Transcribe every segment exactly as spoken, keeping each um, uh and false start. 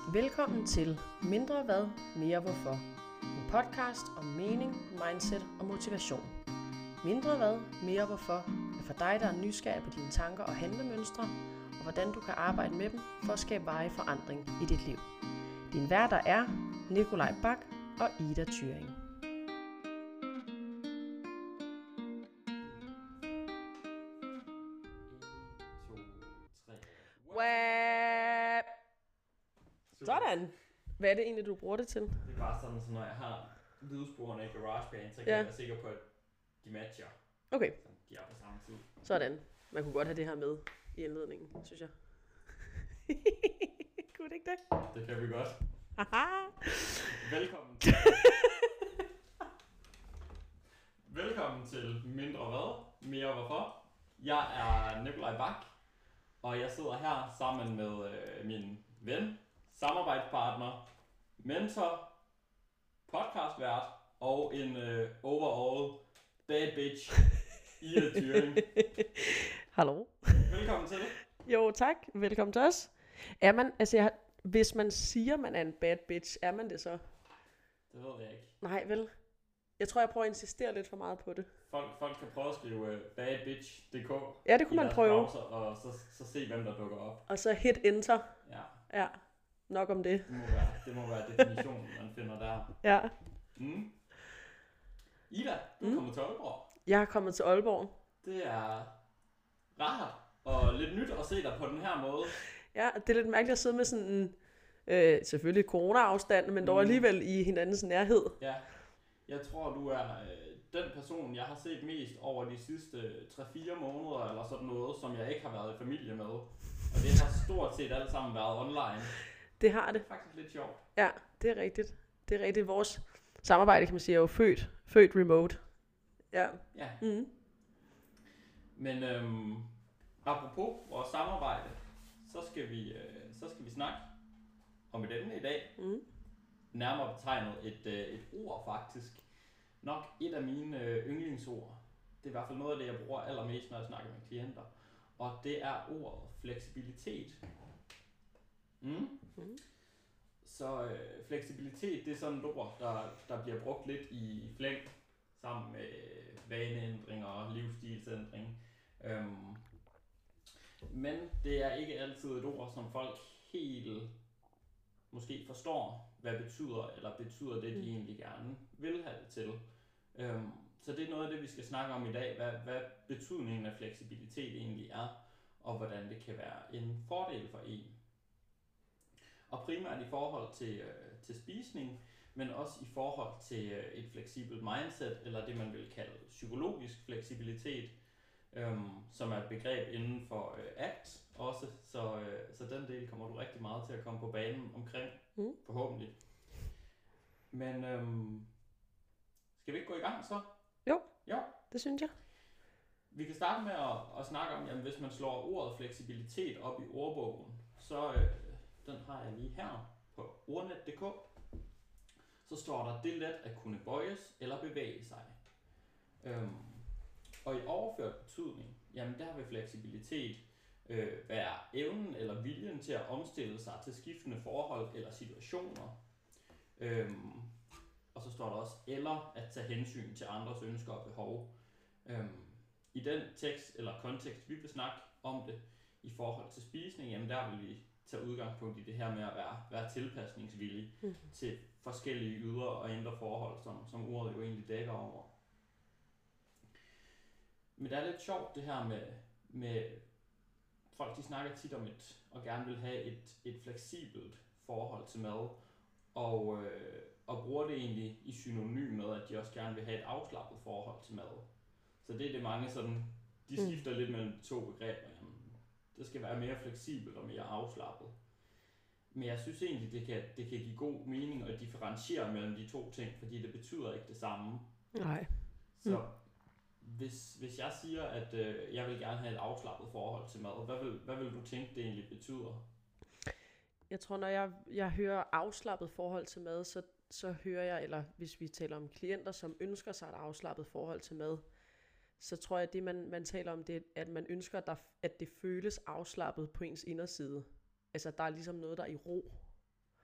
Velkommen til Mindre Hvad, Mere Hvorfor. En podcast om mening, mindset og motivation. Mindre Hvad, Mere Hvorfor er for dig, der er nysgerrig på dine tanker og handlemønstre, og hvordan du kan arbejde med dem for at skabe varig forandring i dit liv. Din værter er Nikolaj Bak og Ida Thyring. Wap. Sådan. Hvad er det egentlig, du bruger det til? Det er bare sådan, så når jeg har lydsporene i GarageBand, så kan Ja. jeg være sikker på, at de matcher. Okay, Så de er på samme tid. sådan. Man kunne godt have det her med i indledningen, synes jeg. Kunne det ikke det? Det kan vi godt. Haha. Velkommen til... Velkommen til Mindre Hvad, Mere Hvorfor. Jeg er Nikolaj Bak, og jeg sidder her sammen med øh, min ven, samarbejdspartner, mentor, podcastvært og en øh, overall bad bitch, Ida Thyring. Hallo. Velkommen til. Jo, tak. Velkommen til os. Er man, altså jeg, hvis man siger, man er en bad bitch, er man det så? Det ved jeg ikke. Nej, vel? Jeg tror, jeg prøver at insistere lidt for meget på det. Folk, folk kan prøve at skrive uh, badbitch punktum d k Ja, det kunne i man deres prøve. browser, og så, så se, hvem der dukker op. Og så hit enter. Ja, Ja, nok om det. det må være, det må være definitionen, man finder der. Ja. Mm. Ida, du er Mm. kommet til Aalborg. Jeg er kommet til Aalborg. Det er rart og lidt nyt at se dig på den her måde. Ja, det er lidt mærkeligt at sidde med sådan en, øh, selvfølgelig corona-afstand, men dog Mm. alligevel i hinandens nærhed. Ja, jeg tror, du er øh, den person, jeg har set mest over de sidste tre fire måneder, eller sådan noget, som jeg ikke har været i familie med. Og det har stort set alt sammen været online. Det har det. Det er faktisk lidt sjovt. Ja, det er rigtigt. Det er rigtigt. Vores samarbejde, kan man sige, er jo født, født remote. Ja. Ja. Mm. Men øhm, apropos vores samarbejde, så skal vi, øh, så skal vi snakke om et emne i dag. Mm. Nærmere betegnet et, øh, et ord faktisk. Nok et af mine øh, yndlingsord. Det er i hvert fald noget af det, jeg bruger allermest, når jeg snakker med klienter. Og det er ordet fleksibilitet. Mm. Mm. Så øh, fleksibilitet, det er sådan et ord, der, der bliver brugt lidt i flæng sammen med vaneændring og livsstilsændring. Øhm, men det er ikke altid et ord, som folk helt måske forstår, hvad betyder, eller betyder det, de Mm. egentlig gerne vil have det til. Øhm, så det er noget af det, vi skal snakke om i dag, hvad, hvad betydningen af fleksibilitet egentlig er, og hvordan det kan være en fordel for en. Og primært i forhold til, øh, til spisning, men også i forhold til øh, et fleksibelt mindset, eller det man vil kalde psykologisk fleksibilitet, øhm, som er et begreb inden for øh, A C T også, så, øh, så den del kommer du rigtig meget til at komme på banen omkring, Mm. forhåbentlig. Men øhm, skal vi ikke gå i gang så? Jo. Jo. Det synes jeg. Vi kan starte med at, at snakke om, jamen hvis man slår ordet fleksibilitet op i ordbogen, så øh, den har jeg lige her på ordnet punktum d k. Så står der, det er let at kunne bøjes eller bevæge sig. Øhm, og i overført betydning, jamen der vil fleksibilitet øh, være evnen eller viljen til at omstille sig til skiftende forhold eller situationer. Øhm, og så står der også, eller at tage hensyn til andres ønsker og behov. Øhm, I den tekst eller kontekst, vi vil snakke om det i forhold til spisning, jamen der vil vi tage udgangspunkt i det her med at være, være tilpasningsvillig Mm. til forskellige ydre og indre forhold, som, som ordet jo egentlig dækker over. Men det er lidt sjovt det her med, med folk, de snakker tit om et, og gerne vil have et, et fleksibelt forhold til mad, og, øh, og bruger det egentlig i synonym med, at de også gerne vil have et afslappet forhold til mad. Så det er det mange sådan, de Mm. skifter lidt mellem de to begreber. Jamen, det skal være mere fleksibelt og mere afslappet. Men jeg synes egentlig, det kan, det kan give god mening at differentiere mellem de to ting, fordi det betyder ikke det samme. Nej. Så hvis, hvis jeg siger, at øh, jeg vil gerne have et afslappet forhold til mad, hvad vil, hvad vil du tænke, det egentlig betyder? Jeg tror, når jeg, jeg hører afslappet forhold til mad, så, så hører jeg, eller hvis vi taler om klienter, som ønsker sig et afslappet forhold til mad, så tror jeg, at det, man, man taler om, det er, at man ønsker, at, der, at det føles afslappet på ens inderside. Altså, der er ligesom noget, der er i ro.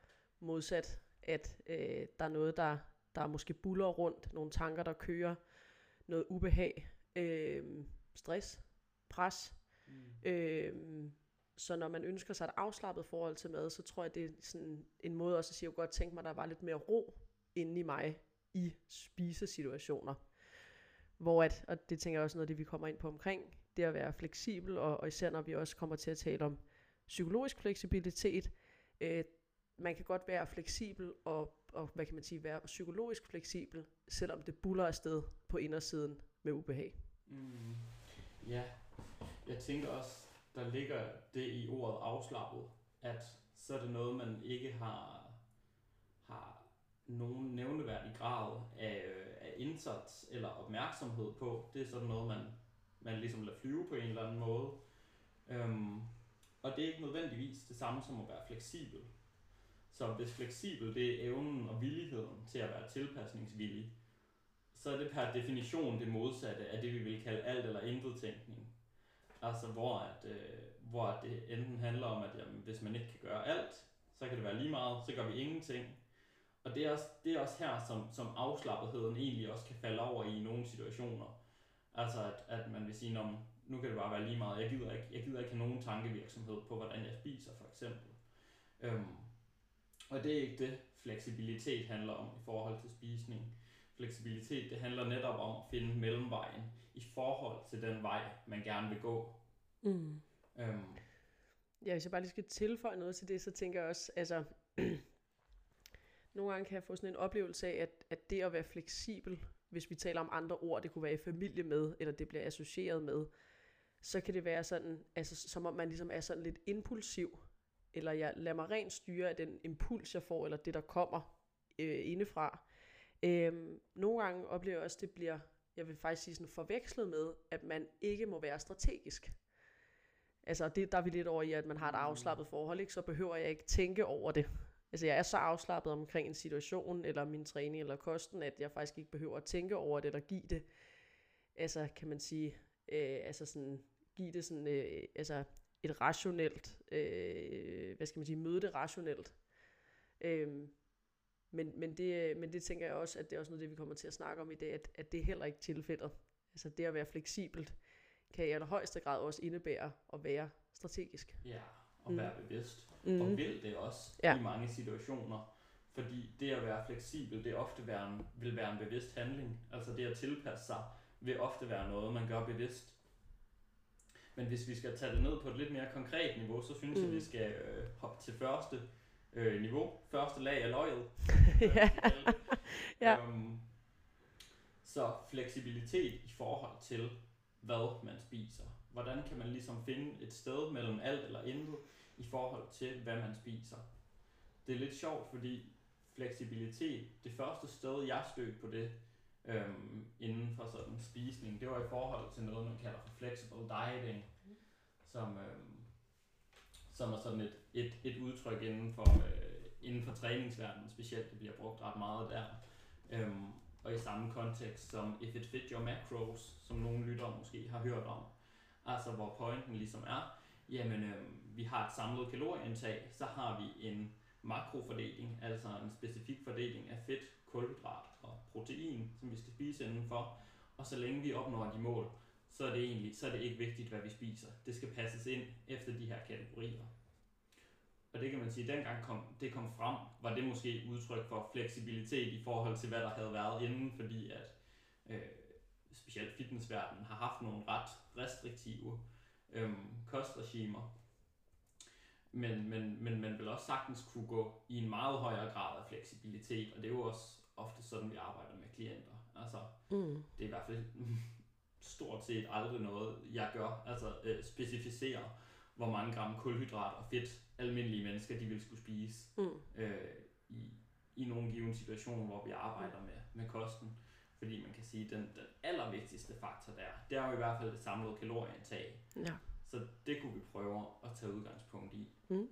modsat at øh, der er noget, der, der måske buller rundt, nogle tanker, der kører, noget ubehag, øh, stress, pres. Mm. Øh, så når man ønsker sig et afslappet forhold til mad, så tror jeg, det er sådan en måde også at sige, at jeg godt tænke mig, at der var lidt mere ro inde i mig i spisesituationer. Hvor at, og det tænker jeg også noget af det, vi kommer ind på omkring, det at være fleksibel, og, og især når vi også kommer til at tale om psykologisk fleksibilitet. Øh, man kan godt være fleksibel og, og, hvad kan man sige, være psykologisk fleksibel, selvom det buller afsted på indersiden med ubehag. Mm. Ja, jeg tænker også, der ligger det i ordet afslappet, at så er det noget, man ikke har, har nogen nævneværdig grad af, af indsats eller opmærksomhed på. Det er sådan noget, man, man ligesom lader flyve på en eller anden måde. Øhm, og det er ikke nødvendigvis det samme som at være fleksibel. Så hvis fleksibel, det er evnen og villigheden til at være tilpasningsvillig, så er det per definition det modsatte af det, vi vil kalde alt eller intet tænkning. Altså hvor, at, øh, hvor det enten handler om, at jamen, hvis man ikke kan gøre alt, så kan det være lige meget, så gør vi ingenting. Og det er også, det er også her, som, som afslappetheden egentlig også kan falde over i nogle situationer. Altså at, at man vil sige, nu kan det bare være lige meget, jeg gider ikke, jeg gider ikke have nogen tankevirksomhed på, hvordan jeg spiser for eksempel. Øhm, og det er ikke det, fleksibilitet handler om i forhold til spisning. Fleksibilitet, det handler netop om at finde mellemvejen i forhold til den vej, man gerne vil gå. Mm. Øhm. Ja, hvis jeg bare lige skal tilføje noget til det, så tænker jeg også, altså, nogle gange kan jeg få sådan en oplevelse af, at, at det at være fleksibel, hvis vi taler om andre ord, det kunne være i familie med, eller det bliver associeret med, så kan det være sådan, altså som om man ligesom er sådan lidt impulsiv, eller jeg lader mig rent styre af den impuls, jeg får, eller det, der kommer øh, indefra. Øhm, nogle gange oplever jeg også, at det bliver, jeg vil faktisk sige sådan forvekslet med, at man ikke må være strategisk. Altså det, der er vi lidt over i, at man har et afslappet forhold, ikke? Så behøver jeg ikke tænke over det. Altså jeg er så afslappet omkring en situation, eller min træning, eller kosten, at jeg faktisk ikke behøver at tænke over det, eller give det, altså kan man sige, øh, altså sådan, give det sådan, øh, altså et rationelt, øh, hvad skal man sige, møde det rationelt. Øh, Men, men, det, men det tænker jeg også, at det er også noget det, vi kommer til at snakke om i dag, at, at det er heller ikke tilfældet. Altså det at være fleksibelt, kan i allerhøjeste grad også indebære at være strategisk. Ja, og mm. være bevidst. Mm. Og vil det også ja. I mange situationer. Fordi det at være fleksibel, det ofte være en, vil være en bevidst handling. Altså det at tilpasse sig, vil ofte være noget, man gør bevidst. Men hvis vi skal tage det ned på et lidt mere konkret niveau, så synes mm. jeg, vi skal øh, hoppe til første Øh, niveau. Første lag af løget. ja. ja. Øhm, så fleksibilitet i forhold til, hvad man spiser. Hvordan kan man ligesom finde et sted mellem alt eller intet i forhold til, hvad man spiser. Det er lidt sjovt, fordi fleksibilitet, det første sted, jeg stødte på det, øhm, inden for sådan spisning, det var i forhold til noget, man kalder for flexible dieting, som... Øhm, som er sådan et, et, et udtryk inden for, øh, inden for træningsverdenen, specielt det bliver brugt ret meget der. Øhm, og i samme kontekst som If It Fit Your Macros, som nogle lyttere måske har hørt om. Altså hvor pointen ligesom er, jamen øh, vi har et samlet kalorieindtag, så har vi en makrofordeling, altså en specifik fordeling af fedt, kulhydrat og protein, som vi skal spise indenfor. Og så længe vi opnår de mål, så er det egentlig, så er det ikke vigtigt, hvad vi spiser. Det skal passes ind efter de her kategorier. Og det kan man sige, dengang kom, det kom frem, var det måske udtryk for fleksibilitet i forhold til, hvad der havde været inden, fordi at øh, specielt fitnessverdenen har haft nogle ret restriktive øh, kostregimer. Men, men, men man vil også sagtens kunne gå i en meget højere grad af fleksibilitet, og det er jo også ofte sådan, vi arbejder med klienter. Altså, mm. det er i hvert fald stort set aldrig noget, jeg gør, altså øh, specificere, hvor mange gram kulhydrat og fedt almindelige mennesker, de vil skulle spise mm. øh, i, i nogle given situation, hvor vi arbejder med, med kosten. Fordi man kan sige, at den, den allervigtigste faktor der, det er jo i hvert fald det samlede kalorieindtag. Ja. Så det kunne vi prøve at tage udgangspunkt i. Mm.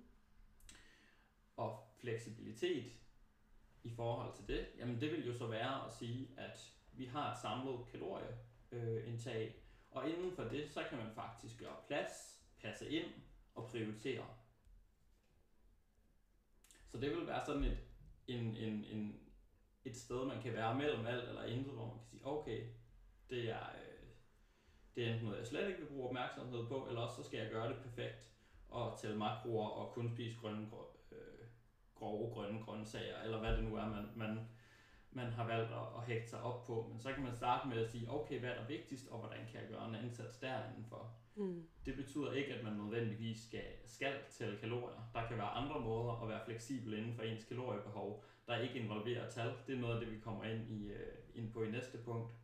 Og fleksibilitet i forhold til det, jamen det vil jo så være at sige, at vi har et samlet kalorieindtag, og inden for det, så kan man faktisk gøre plads, passe ind og prioritere. Så det vil være sådan et, en, en, en, et sted, man kan være mellem alt eller intet, hvor man kan sige, okay, det er, øh, det er enten noget, jeg slet ikke vil bruge opmærksomhed på, eller også så skal jeg gøre det perfekt, og tælle makroer og kun spise grønne, øh, grove grønne grøntsager, eller hvad det nu er, man, man, man har valgt at, at hægte sig op på. Men så kan man starte med at sige, okay, hvad er der vigtigst, og hvordan kan jeg gøre en indsats derindenfor? Mm. Det betyder ikke, at man nødvendigvis skal, skal tælle kalorier. Der kan være andre måder at være fleksibel inden for ens kaloriebehov, der ikke involverer tal. Det er noget af det, vi kommer ind, i, uh, ind på i næste punkt.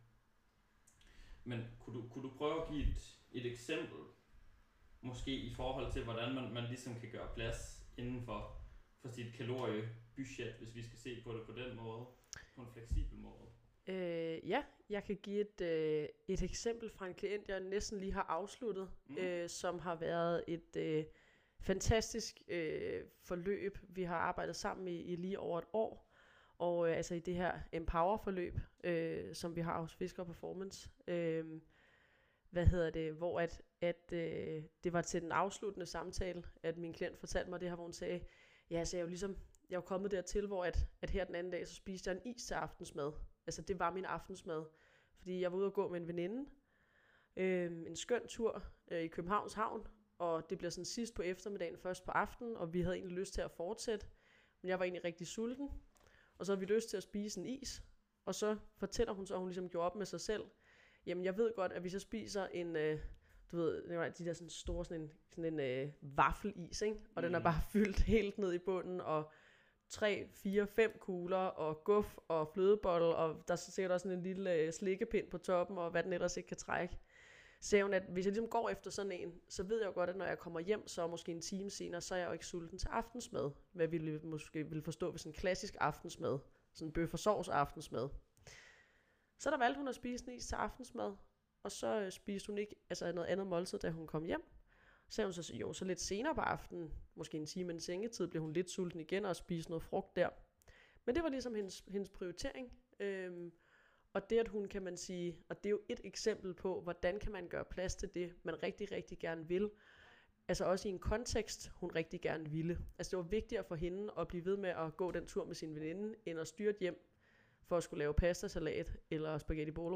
Men kunne du, kunne du prøve at give et, et eksempel, måske i forhold til, hvordan man, man ligesom kan gøre plads inden for, for sit kaloriebudget, hvis vi skal se på det på den måde, på en fleksibel måde? Øh, ja, jeg kan give et, øh, et eksempel fra en klient, jeg næsten lige har afsluttet, mm. øh, som har været et øh, fantastisk øh, forløb. Vi har arbejdet sammen i, i lige over et år, og øh, altså i det her Empower-forløb, øh, som vi har hos Fisker Performance. Øh, hvad hedder det, hvor at, at øh, det var til den afsluttende samtale, at min klient fortalte mig det her, hvor hun sagde, ja, så jeg er jo ligesom, jeg er jo kommet dertil, hvor at, at her den anden dag, så spiste jeg en is til aftensmad. Altså det var min aftensmad, fordi jeg var ude at gå med en veninde, øh, en skøn tur øh, i Københavns Havn, og det bliver sådan sidst på eftermiddagen, først på aftenen, og vi havde egentlig lyst til at fortsætte, men jeg var egentlig rigtig sulten, og så havde vi lyst til at spise en is, og så fortæller hun så, at hun ligesom gjorde op med sig selv, jamen jeg ved godt, at hvis jeg spiser en, øh, du ved, de der sådan store, sådan en, sådan en øh, vaffelis, ikke? Og mm. den er bare fyldt helt ned i bunden, og tre, fire, fem kugler, og guf, og flødebolle, og der er sikkert også sådan en lille øh, slikkepind på toppen, og hvad den ellers ikke kan trække. Så hun, at hvis jeg ligesom går efter sådan en, så ved jeg jo godt, at når jeg kommer hjem, så måske en time senere, så er jeg jo ikke sulten til aftensmad. Hvad vi måske ville forstå ved sådan en klassisk aftensmad. Sådan en bøf og sovs aftensmad. Så der valgte hun at spise en is til aftensmad, og så øh, spiste hun ikke altså noget andet måltid, da hun kom hjem. Så sagde hun så, jo, så lidt senere på aftenen, måske en time inden sengetid, blev hun lidt sulten igen og spiste noget frugt der. Men det var ligesom hendes, hendes prioritering. Øhm, og det, at hun kan man sige, og det er jo et eksempel på, hvordan kan man gøre plads til det, man rigtig, rigtig gerne vil. Altså også i en kontekst, hun rigtig gerne ville. Altså det var vigtigere for hende at blive ved med at gå den tur med sin veninde, end at styre hjem for at skulle lave pastasalat eller spaghetti bolo.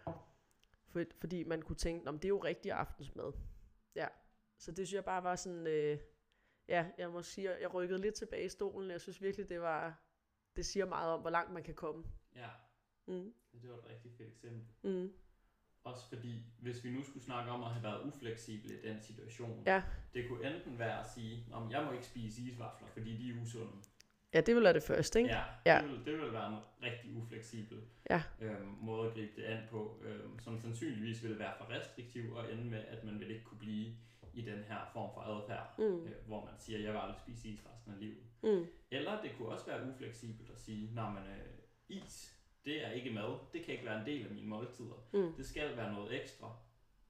For, fordi man kunne tænke, det er jo rigtig aftensmad. Ja. Så det synes jeg bare var sådan, øh, ja, jeg må sige, jeg rykkede lidt tilbage i stolen. Jeg synes virkelig, det var, det siger meget om, hvor langt man kan komme. Ja, mm. det var et rigtig fedt eksempel. Mm. Også fordi, hvis vi nu skulle snakke om at have været ufleksibel i den situation, ja. det kunne enten være at sige, om jeg må ikke spise isvafler, fordi de er usunde. Ja, det vil være det første, ikke? Ja, ja. Det, vil, det vil være en rigtig ufleksibel ja. øhm, måde at gribe det an på, øhm, som sandsynligvis ville være for restriktiv og ende med, at man vil ikke kunne blive i den her form for adfærd, mm. øh, hvor man siger, jeg vil aldrig spise is resten af livet. Mm. Eller det kunne også være ufleksibelt at sige, nej, men øh, is, det er ikke mad, det kan ikke være en del af mine måltider. Mm. Det skal være noget ekstra.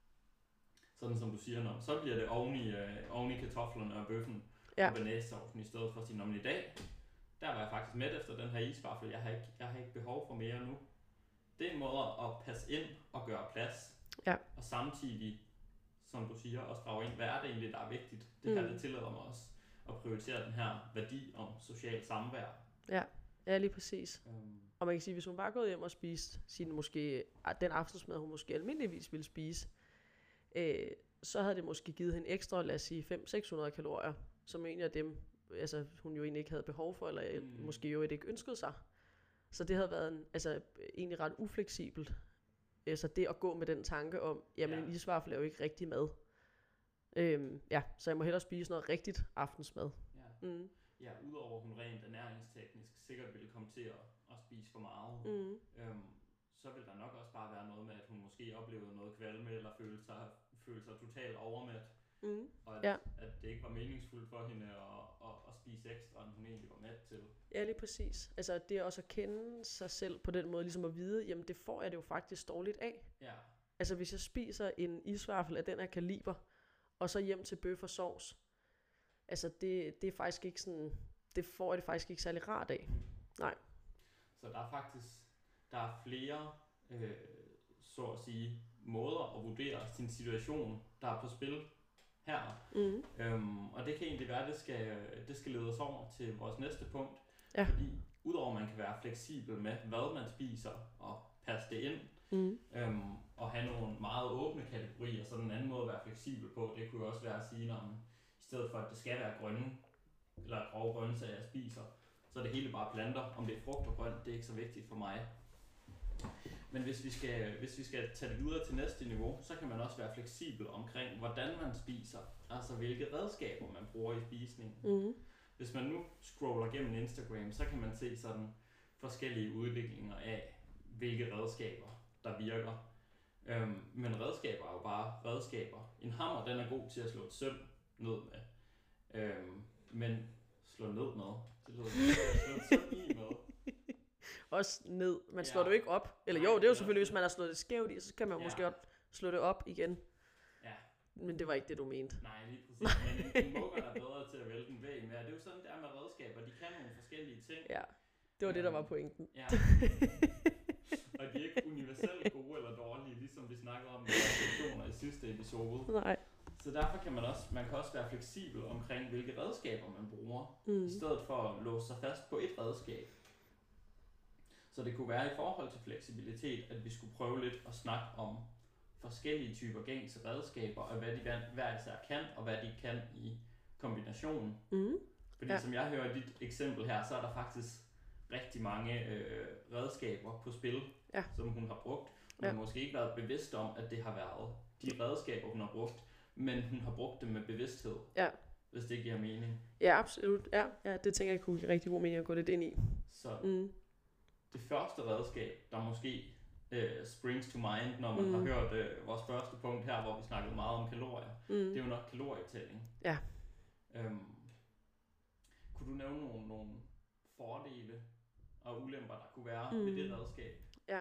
Sådan som du siger, når, så bliver det oven i, øh, oven i kartoflerne og bøffen ja. og bearnaisesaucen, i stedet for at sige, men i dag, der var jeg faktisk mæt efter den her isvaffel, jeg har ikke, jeg har ikke behov for mere nu. Det er en måde at passe ind og gøre plads, ja. og samtidig, som du siger, også drage ind, hvad er det egentlig, der er vigtigt? Det her, mm. det tillader mig også at prioritere den her værdi om social samvær. Ja, ja lige præcis. Um. Og man kan sige, hvis hun bare gået hjem og spiste sin måske, den aftensmad, hun måske almindeligvis ville spise, øh, så havde det måske givet hende ekstra, lad os sige, fem til seks hundrede kalorier, som egentlig af dem, altså hun jo egentlig ikke havde behov for, eller mm. måske jo ikke ønskede sig. Så det havde været en, altså, egentlig ret ufleksibelt. Altså det at gå med den tanke om, jamen ja. en isvaffel er jo ikke rigtig mad. Øhm, ja, så jeg må hellere spise noget rigtigt aftensmad. Ja, mm. ja udover hun rent ernæringsteknisk sikkert ville komme til at, at spise for meget, mm. øhm, så vil der nok også bare være noget med, at hun måske oplevede noget kvalme, eller følte sig, følte sig totalt overmæt. Mm. Og at, ja. at det ikke var meningsfuldt for hende at, at, at spise ekstra, end hun egentlig var mæt til. Ja, lige præcis. Altså det også at kende sig selv på den måde, ligesom at vide, jamen det får jeg det jo faktisk dårligt af. Ja. Altså hvis jeg spiser en isvaffel af den her kaliber, og så hjem til bøf og sovs, altså det, det er faktisk ikke sådan, det får jeg det faktisk ikke særlig rart af. Nej. Så der er faktisk, der er flere, øh, så at sige, måder at vurdere sin situation, der er på spil her. Mm. Øhm, og det kan egentlig være, at det skal, det skal lede os over til vores næste punkt. Ja. Fordi udover at man kan være fleksibel med, hvad man spiser, og passe det ind, Mm. øhm, og have nogle meget åbne kategorier, så den anden måde at være fleksibel på, det kunne jo også være at sige, at i stedet for at det skal være grønne, eller grove grøntsager, jeg spiser, så er det hele bare planter. Om det er frugt og grønt, det er ikke så vigtigt for mig. Men hvis vi skal, hvis vi skal tage det videre til næste niveau, så kan man også være fleksibel omkring, hvordan man spiser. Altså hvilke redskaber man bruger i spisningen. Mm. Hvis man nu scroller gennem Instagram, så kan man se sådan forskellige udviklinger af, hvilke redskaber der virker. Øhm, men redskaber er jo bare redskaber. En hammer, den er god til at slå et søm ned med. Øhm, men slå ned med. Det lyder slå et søm i med. Også ned. Man slår Ja. det jo ikke op. Eller Nej, jo, det er jo det er selvfølgelig, også hvis man har slået det skævt i, så kan man Ja. måske godt slå det op igen. Ja. Men det var ikke det, du mente. Nej, lige præcis. Men en, en mugger er bedre til at vælte en væg med. Det er jo sådan, det er med redskaber. De kan nogle forskellige ting. Ja, det var det, der var pointen. Ja. Og de er ikke universelt gode eller dårlige, ligesom vi snakkede om med refleksioner i sidste episode. Nej. Så derfor kan man også, man kan også være fleksibel omkring, hvilke redskaber man bruger, Mm. i stedet for at låse sig fast på et redskab. Så det kunne være i forhold til fleksibilitet, at vi skulle prøve lidt at snakke om forskellige typer gængse redskaber, og hvad de hver- hver især kan, og hvad de kan i kombination. Mm. Fordi Ja. som jeg hører dit eksempel her, så er der faktisk rigtig mange øh, redskaber på spil, Ja. som hun har brugt. Hun Ja. har måske ikke været bevidst om, at det har været de redskaber, hun har brugt, men hun har brugt dem med bevidsthed, Ja. hvis det giver mening. Ja, absolut. Ja, ja, det tænker jeg kunne give rigtig god mening at gå lidt ind i. Så Mm. det første redskab, der måske øh, springs to mind, når man Mm. har hørt øh, vores første punkt her, hvor vi snakkede meget om kalorier, Mm. det er jo nok kalorietælling. Ja. Øhm, kunne du nævne nogle, nogle fordele og ulemper, der kunne være mm. ved det redskab? Ja.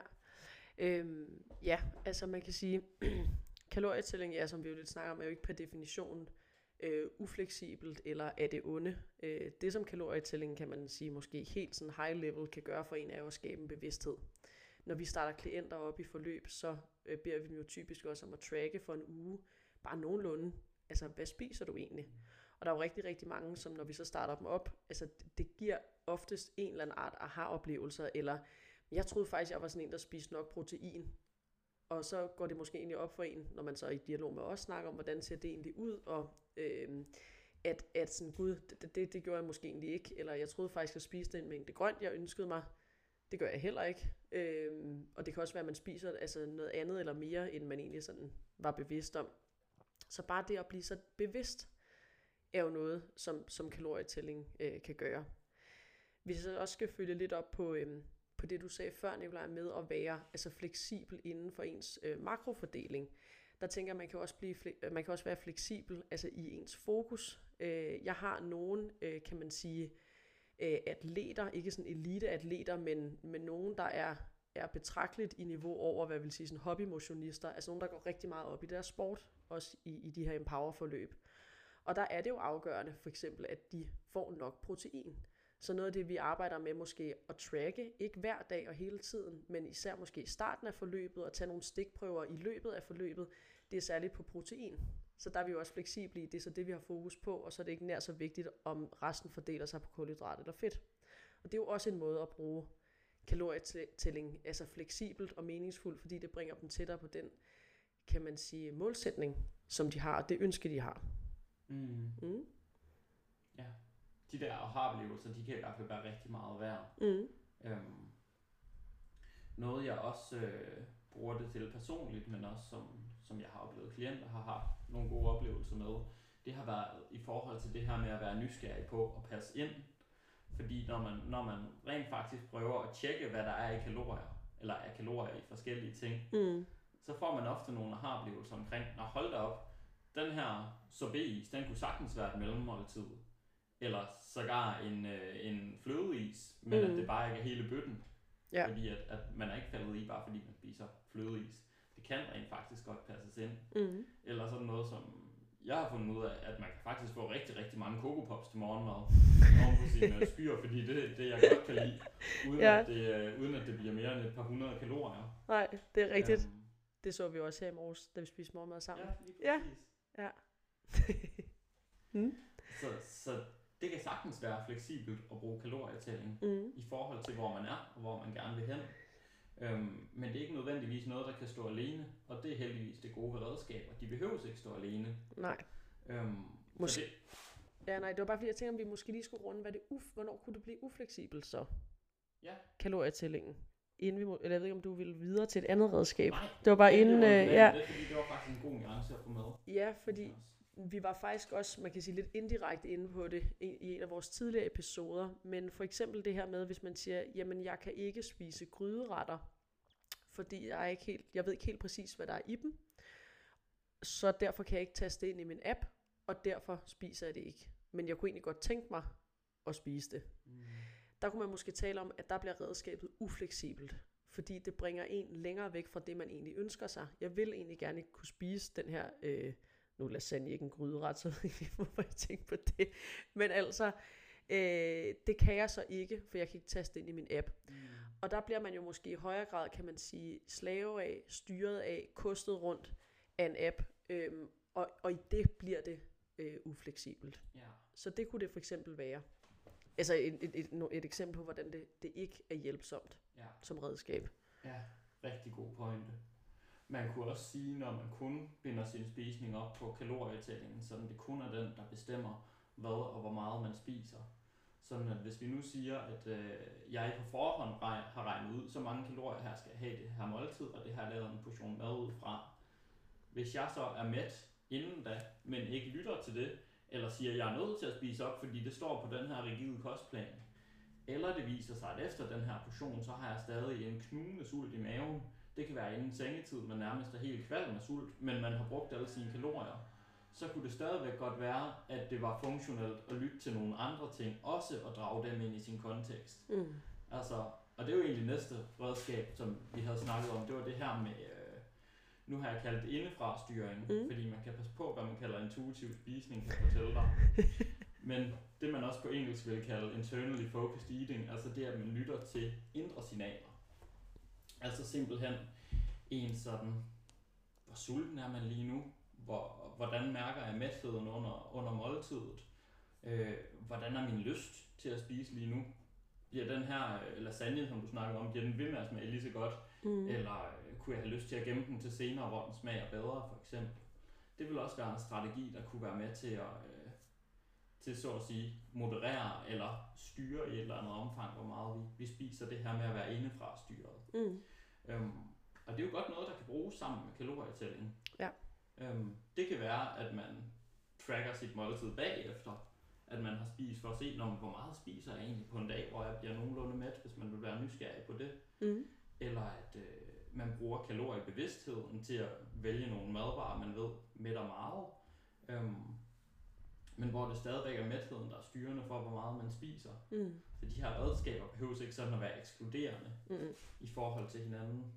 Øhm, ja, altså man kan sige, kalorietælling, ja, som vi jo lidt snakker om, er jo ikke per definition øh, ufleksibelt eller af det onde. Øh, det som kalorietælling, kan man sige, måske helt sådan high level kan gøre for en, er jo at skabe en bevidsthed. Når vi starter klienter op i forløb, så øh, beder vi dem jo typisk også om at tracke for en uge, bare nogenlunde. Altså, hvad spiser du egentlig? Og der er jo rigtig, rigtig mange, som når vi så starter dem op, altså det, det giver oftest en eller anden art aha-oplevelser, eller jeg troede faktisk, jeg var sådan en, der spiste nok protein. Og så går det måske egentlig op for en, når man så i dialog med os snakker om, hvordan ser det egentlig ud, og øh, at, at sådan, gud, det, det, det gjorde jeg måske egentlig ikke, eller jeg troede faktisk, at jeg spiste en mængde grønt, jeg ønskede mig. Det gør jeg heller ikke. Øh, og det kan også være, at man spiser altså noget andet eller mere, end man egentlig sådan var bevidst om. Så bare det at blive så bevidst, er jo noget, som, som kalorietælling øh, kan gøre. Hvis jeg også skal følge lidt op på, øh, på det, du sagde før, Nicolaj, med at være altså fleksibel inden for ens øh, makrofordeling, der tænker jeg, at man kan også, blive, man kan også være fleksibel altså i ens fokus. Øh, jeg har nogle, øh, kan man sige, øh, atleter, ikke sådan eliteatleter, men, men nogen, der er, er betragteligt i niveau over, hvad jeg vil sige, sådan hobbymotionister, altså nogen, der går rigtig meget op i deres sport, også i, i de her empower-forløb. Og der er det jo afgørende, for eksempel, at de får nok protein. Så noget af det, vi arbejder med måske at tracke, ikke hver dag og hele tiden, men især måske i starten af forløbet, og tage nogle stikprøver i løbet af forløbet, det er særligt på protein. Så der er vi jo også fleksible i, det er så det, vi har fokus på, og så er det ikke nær så vigtigt, om resten fordeler sig på kulhydrat eller fedt. Og det er jo også en måde at bruge kalorietælling, altså fleksibelt og meningsfuldt, fordi det bringer dem tættere på den, kan man sige, målsætning, som de har, og det ønske, de har. Mm. Mm. Ja. De der aha-oplevelser, de kan i hvert fald være rigtig meget værd. Mm. Øhm, noget jeg også øh, bruger det til personligt, men også som, som jeg har oplevet klienter har haft nogle gode oplevelser med, det har været i forhold til det her med at være nysgerrig på at passe ind. Fordi når man, når man rent faktisk prøver at tjekke, hvad der er i kalorier, eller er kalorier i forskellige ting, Mm. så får man ofte nogle aha-oplevelser omkring, når hold da op, den her sorbet-is, den kunne sagtens være et mellemmåltid. Eller sågar en, øh, en flødeis, men mm. at det bare ikke er hele bøtten. Ja. Fordi at, at man er ikke faldet i, bare fordi man spiser flødeis. Det kan rent faktisk godt passes ind. Mm. Eller sådan noget som, jeg har fundet ud af, at man kan faktisk få rigtig, rigtig mange Coco Pops til morgenmad. Oven på sine spyr, fordi det det, jeg godt kan lide. Uden, Ja. at det, øh, uden at det bliver mere end et par hundrede kalorier. Nej, det er rigtigt. Øhm, Det så vi også her i morges, da vi spiste morgenmad sammen. ja, lige Ja. præcis. Ja. mm. så, så det kan sagtens være fleksibelt at bruge kalorietælling Mm. i forhold til, hvor man er og hvor man gerne vil hen. Øhm, men det er ikke nødvendigvis noget, der kan stå alene, og det er heldigvis det gode ved redskaber. De behøves ikke stå alene. Nej. Øhm, Mås- så det, ja, nej, det var bare fordi, jeg tænkte, om vi måske lige skulle runde, hvad det uf- hvornår kunne det blive ufleksibelt så? ja. Kalorietællingen. Inden vi må, eller jeg ved ikke, om du ville videre til et andet redskab. Nej, Det var bare det, inden, det, var, øh, det, ja. det, fordi det var faktisk en god nuance at få med. Ja, fordi vi var faktisk også, man kan sige, lidt indirekte inde på det i, i en af vores tidligere episoder. Men for eksempel det her med, hvis man siger, jamen jeg kan ikke spise gryderetter, fordi jeg, er ikke helt, jeg ved ikke helt præcis, hvad der er i dem. Så derfor kan jeg ikke taste det ind i min app, og derfor spiser jeg det ikke. Men jeg kunne egentlig godt tænke mig at spise det. Mm. Der kunne man måske tale om, at der bliver redskabet ufleksibelt, fordi det bringer en længere væk fra det, man egentlig ønsker sig. Jeg vil egentlig gerne ikke kunne spise den her, øh, nu er lasagne ikke en gryderet, så hvorfor jeg tænker på det. Men altså, øh, det kan jeg så ikke, for jeg kan ikke taste det ind i min app. Mm. Og der bliver man jo måske i højere grad, kan man sige, slave af, styret af, kostet rundt af en app, øhm, og, og i det bliver det øh, ufleksibelt. Ja. Så det kunne det for eksempel være. Altså et, et, et, et, et eksempel på, hvordan det, det ikke er hjælpsomt Ja. som redskab. Ja, rigtig god pointe. Man kunne også sige, når man kun binder sin spisning op på kalorietællingen, så det kun er den, der bestemmer, hvad og hvor meget man spiser. Sådan at hvis vi nu siger, at øh, jeg på forhånd reg- har regnet ud, så mange kalorier her skal jeg have i det her måltid, og det har jeg lavet en portion mad ud fra. Hvis jeg så er mæt inden da, men ikke lytter til det, eller siger, at jeg er nødt til at spise op, fordi det står på den her rigide kostplan, eller det viser sig, at efter den her portion, så har jeg stadig en knugende sult i maven. Det kan være inden sengetid, man nærmest er helt kvalm af sult, men man har brugt alle sine kalorier. Så kunne det stadigvæk godt være, at det var funktionelt at lytte til nogle andre ting, også at drage dem ind i sin kontekst. Mm. Altså, og det er jo egentlig næste redskab, som vi havde snakket om, det var det her med, øh, nu har jeg kaldt det indefra-styring, Mm. fordi man kan passe på, hvad man kalder intuitiv spisning, kan jeg fortælle dig. Men det man også på engelsk vil kalde internally focused eating, altså det at man lytter til indre signaler. Altså simpelthen en sådan, hvor sulten er man lige nu? Hvor, hvordan mærker jeg mætheden under, under måltidet? Øh, hvordan er min lyst til at spise lige nu? Bliver den her lasagne, som du snakkede om, bliver den ved med at smage lige så godt? Mm. Eller øh, kunne jeg have lyst til at gemme den til senere, hvor den smager bedre, for eksempel? Det vil også være en strategi, der kunne være med til at, øh, til så at sige, moderere eller styre i et eller andet omfang, hvor meget vi, vi spiser det her med at være indefra styret. Mm. Øhm, og det er jo godt noget, der kan bruges sammen med kalorietælling. Ja. Øhm, det kan være, at man tracker sit måltid bagefter, at man har spist for at se, når, hvor meget spiser jeg egentlig på en dag, hvor jeg bliver nogenlunde mæt, hvis man vil være nysgerrig på det. Mm. Eller at øh, man bruger kaloriebevidstheden til at vælge nogle madvarer, man ved mætter meget. Øhm, men hvor det stadigvæk er mætheden, der er styrende for, hvor meget man spiser. Mm. Så de her redskaber behøves ikke sådan at være ekskluderende Mm. i forhold til hinanden.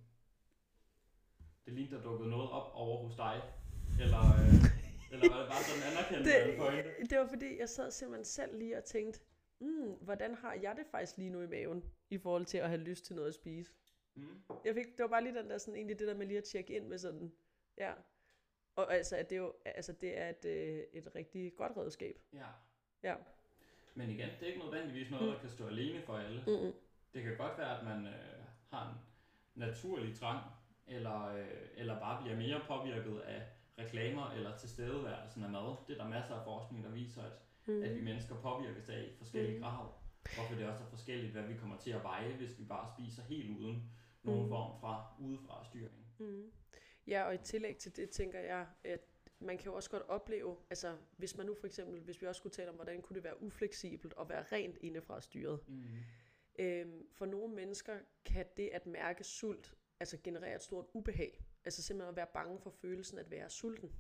Det lignede, der dukkede noget op over hos dig. Eller, øh, eller var det bare sådan anerkendt af en pointe? det, det var fordi, jeg sad simpelthen selv lige og tænkte, mm, hvordan har jeg det faktisk lige nu i maven, i forhold til at have lyst til noget at spise. Mm. Jeg fik, det var bare lige den der, sådan, egentlig det der med lige at tjekke ind med sådan, ja. Og altså, at det, er jo, altså, det er et, øh, et rigtig godt redskab. Ja. Ja. Men igen, det er ikke nødvendigvis noget, Mm. der kan stå alene for alle. Mm-mm. Det kan godt være, at man øh, har en naturlig trang, eller, øh, eller bare bliver mere påvirket af reklamer eller tilstedeværelsen af mad. Det er der masser af forskning, der viser, at, Mm. at vi mennesker påvirkes af i forskellige Mm. grad. Hvorfor det også er forskelligt, hvad vi kommer til at veje, hvis vi bare spiser helt uden nogen Mm. form fra udefra styring. Mm. Ja, og i tillæg til det, tænker jeg, at man kan jo også godt opleve, altså hvis man nu for eksempel, hvis vi også skulle tale om, hvordan kunne det være ufleksibelt og være rent indefra styret. Mm. Øhm, for nogle mennesker kan det at mærke sult, altså generere et stort ubehag. Altså simpelthen at være bange for følelsen at være sulten.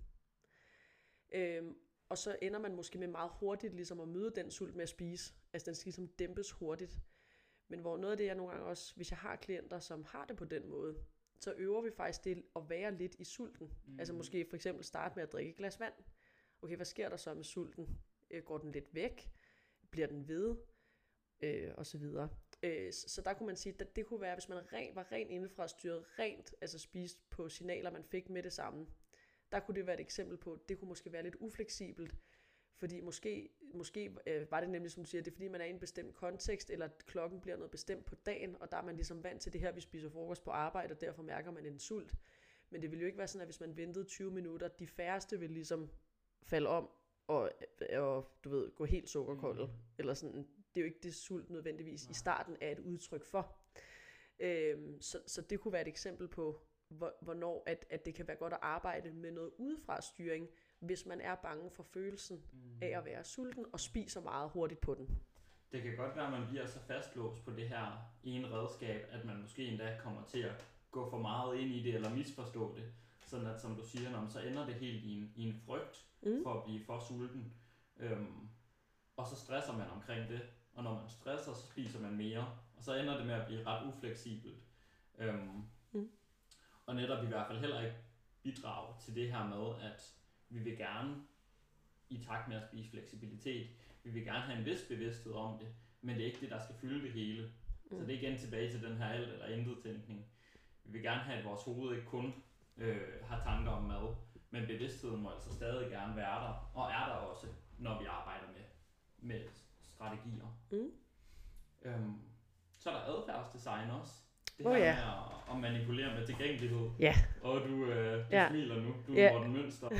Øhm, og så ender man måske med meget hurtigt ligesom at møde den sult med at spise. Altså den skal ligesom dæmpes hurtigt. Men hvor noget af det, jeg nogle gange også, hvis jeg har klienter, som har det på den måde, så øver vi faktisk det at være lidt i sulten. Mm. Altså måske for eksempel starte med at drikke et glas vand. Okay, hvad sker der så med sulten? Øh, går den lidt væk? Bliver den ved? Øh, og så videre. Øh, så der kunne man sige, at det kunne være, hvis man ren, var rent indefra styret, rent, altså spist på signaler, man fik med det samme, der kunne det være et eksempel på, det kunne måske være lidt ufleksibelt, fordi måske, måske øh, var det nemlig, som du siger, det er fordi, man er i en bestemt kontekst, eller klokken bliver noget bestemt på dagen, og der er man ligesom vant til det her, vi spiser frokost på arbejde, og derfor mærker man en sult. Men det ville jo ikke være sådan, at hvis man ventede tyve minutter, de færreste ville ligesom falde om, og, og du ved, gå helt sukkerkolde, mm. eller sådan. Det er jo ikke det sult nødvendigvis Nej. I starten er et udtryk for. Øhm, så, så det kunne være et eksempel på, hvor, hvornår at, at det kan være godt at arbejde med noget udefra styring, hvis man er bange for følelsen mm. af at være sulten og spiser meget hurtigt på den. Det kan godt være, at man bliver så fastlåst på det her ene redskab, at man måske endda kommer til at gå for meget ind i det, eller misforstå det. Sådan at, som du siger, når man så ender det helt i en, i en frygt mm. for at blive for sulten. Øhm, og så stresser man omkring det. Og når man stresser, så spiser man mere. Og så ender det med at blive ret ufleksibelt. Øhm, mm. Og netop i hvert fald heller ikke bidrage til det her med, at vi vil gerne, i takt med at spise fleksibilitet, vi vil gerne have en vis bevidsthed om det, men det er ikke det, der skal fylde det hele. Mm. Så det er igen tilbage til den her alt eller intet tænkning. Vi vil gerne have, at vores hoved ikke kun øh, har tanker om mad, men bevidstheden må altså stadig gerne være der, og er der også, når vi arbejder med, med strategier. Mm. Øhm, så er der adfærdsdesign også. Det her oh, ja. med at, at manipulere med tilgængelighed. Ja. Og du, øh, du ja. smiler nu. Du ja. er Morten Mønster.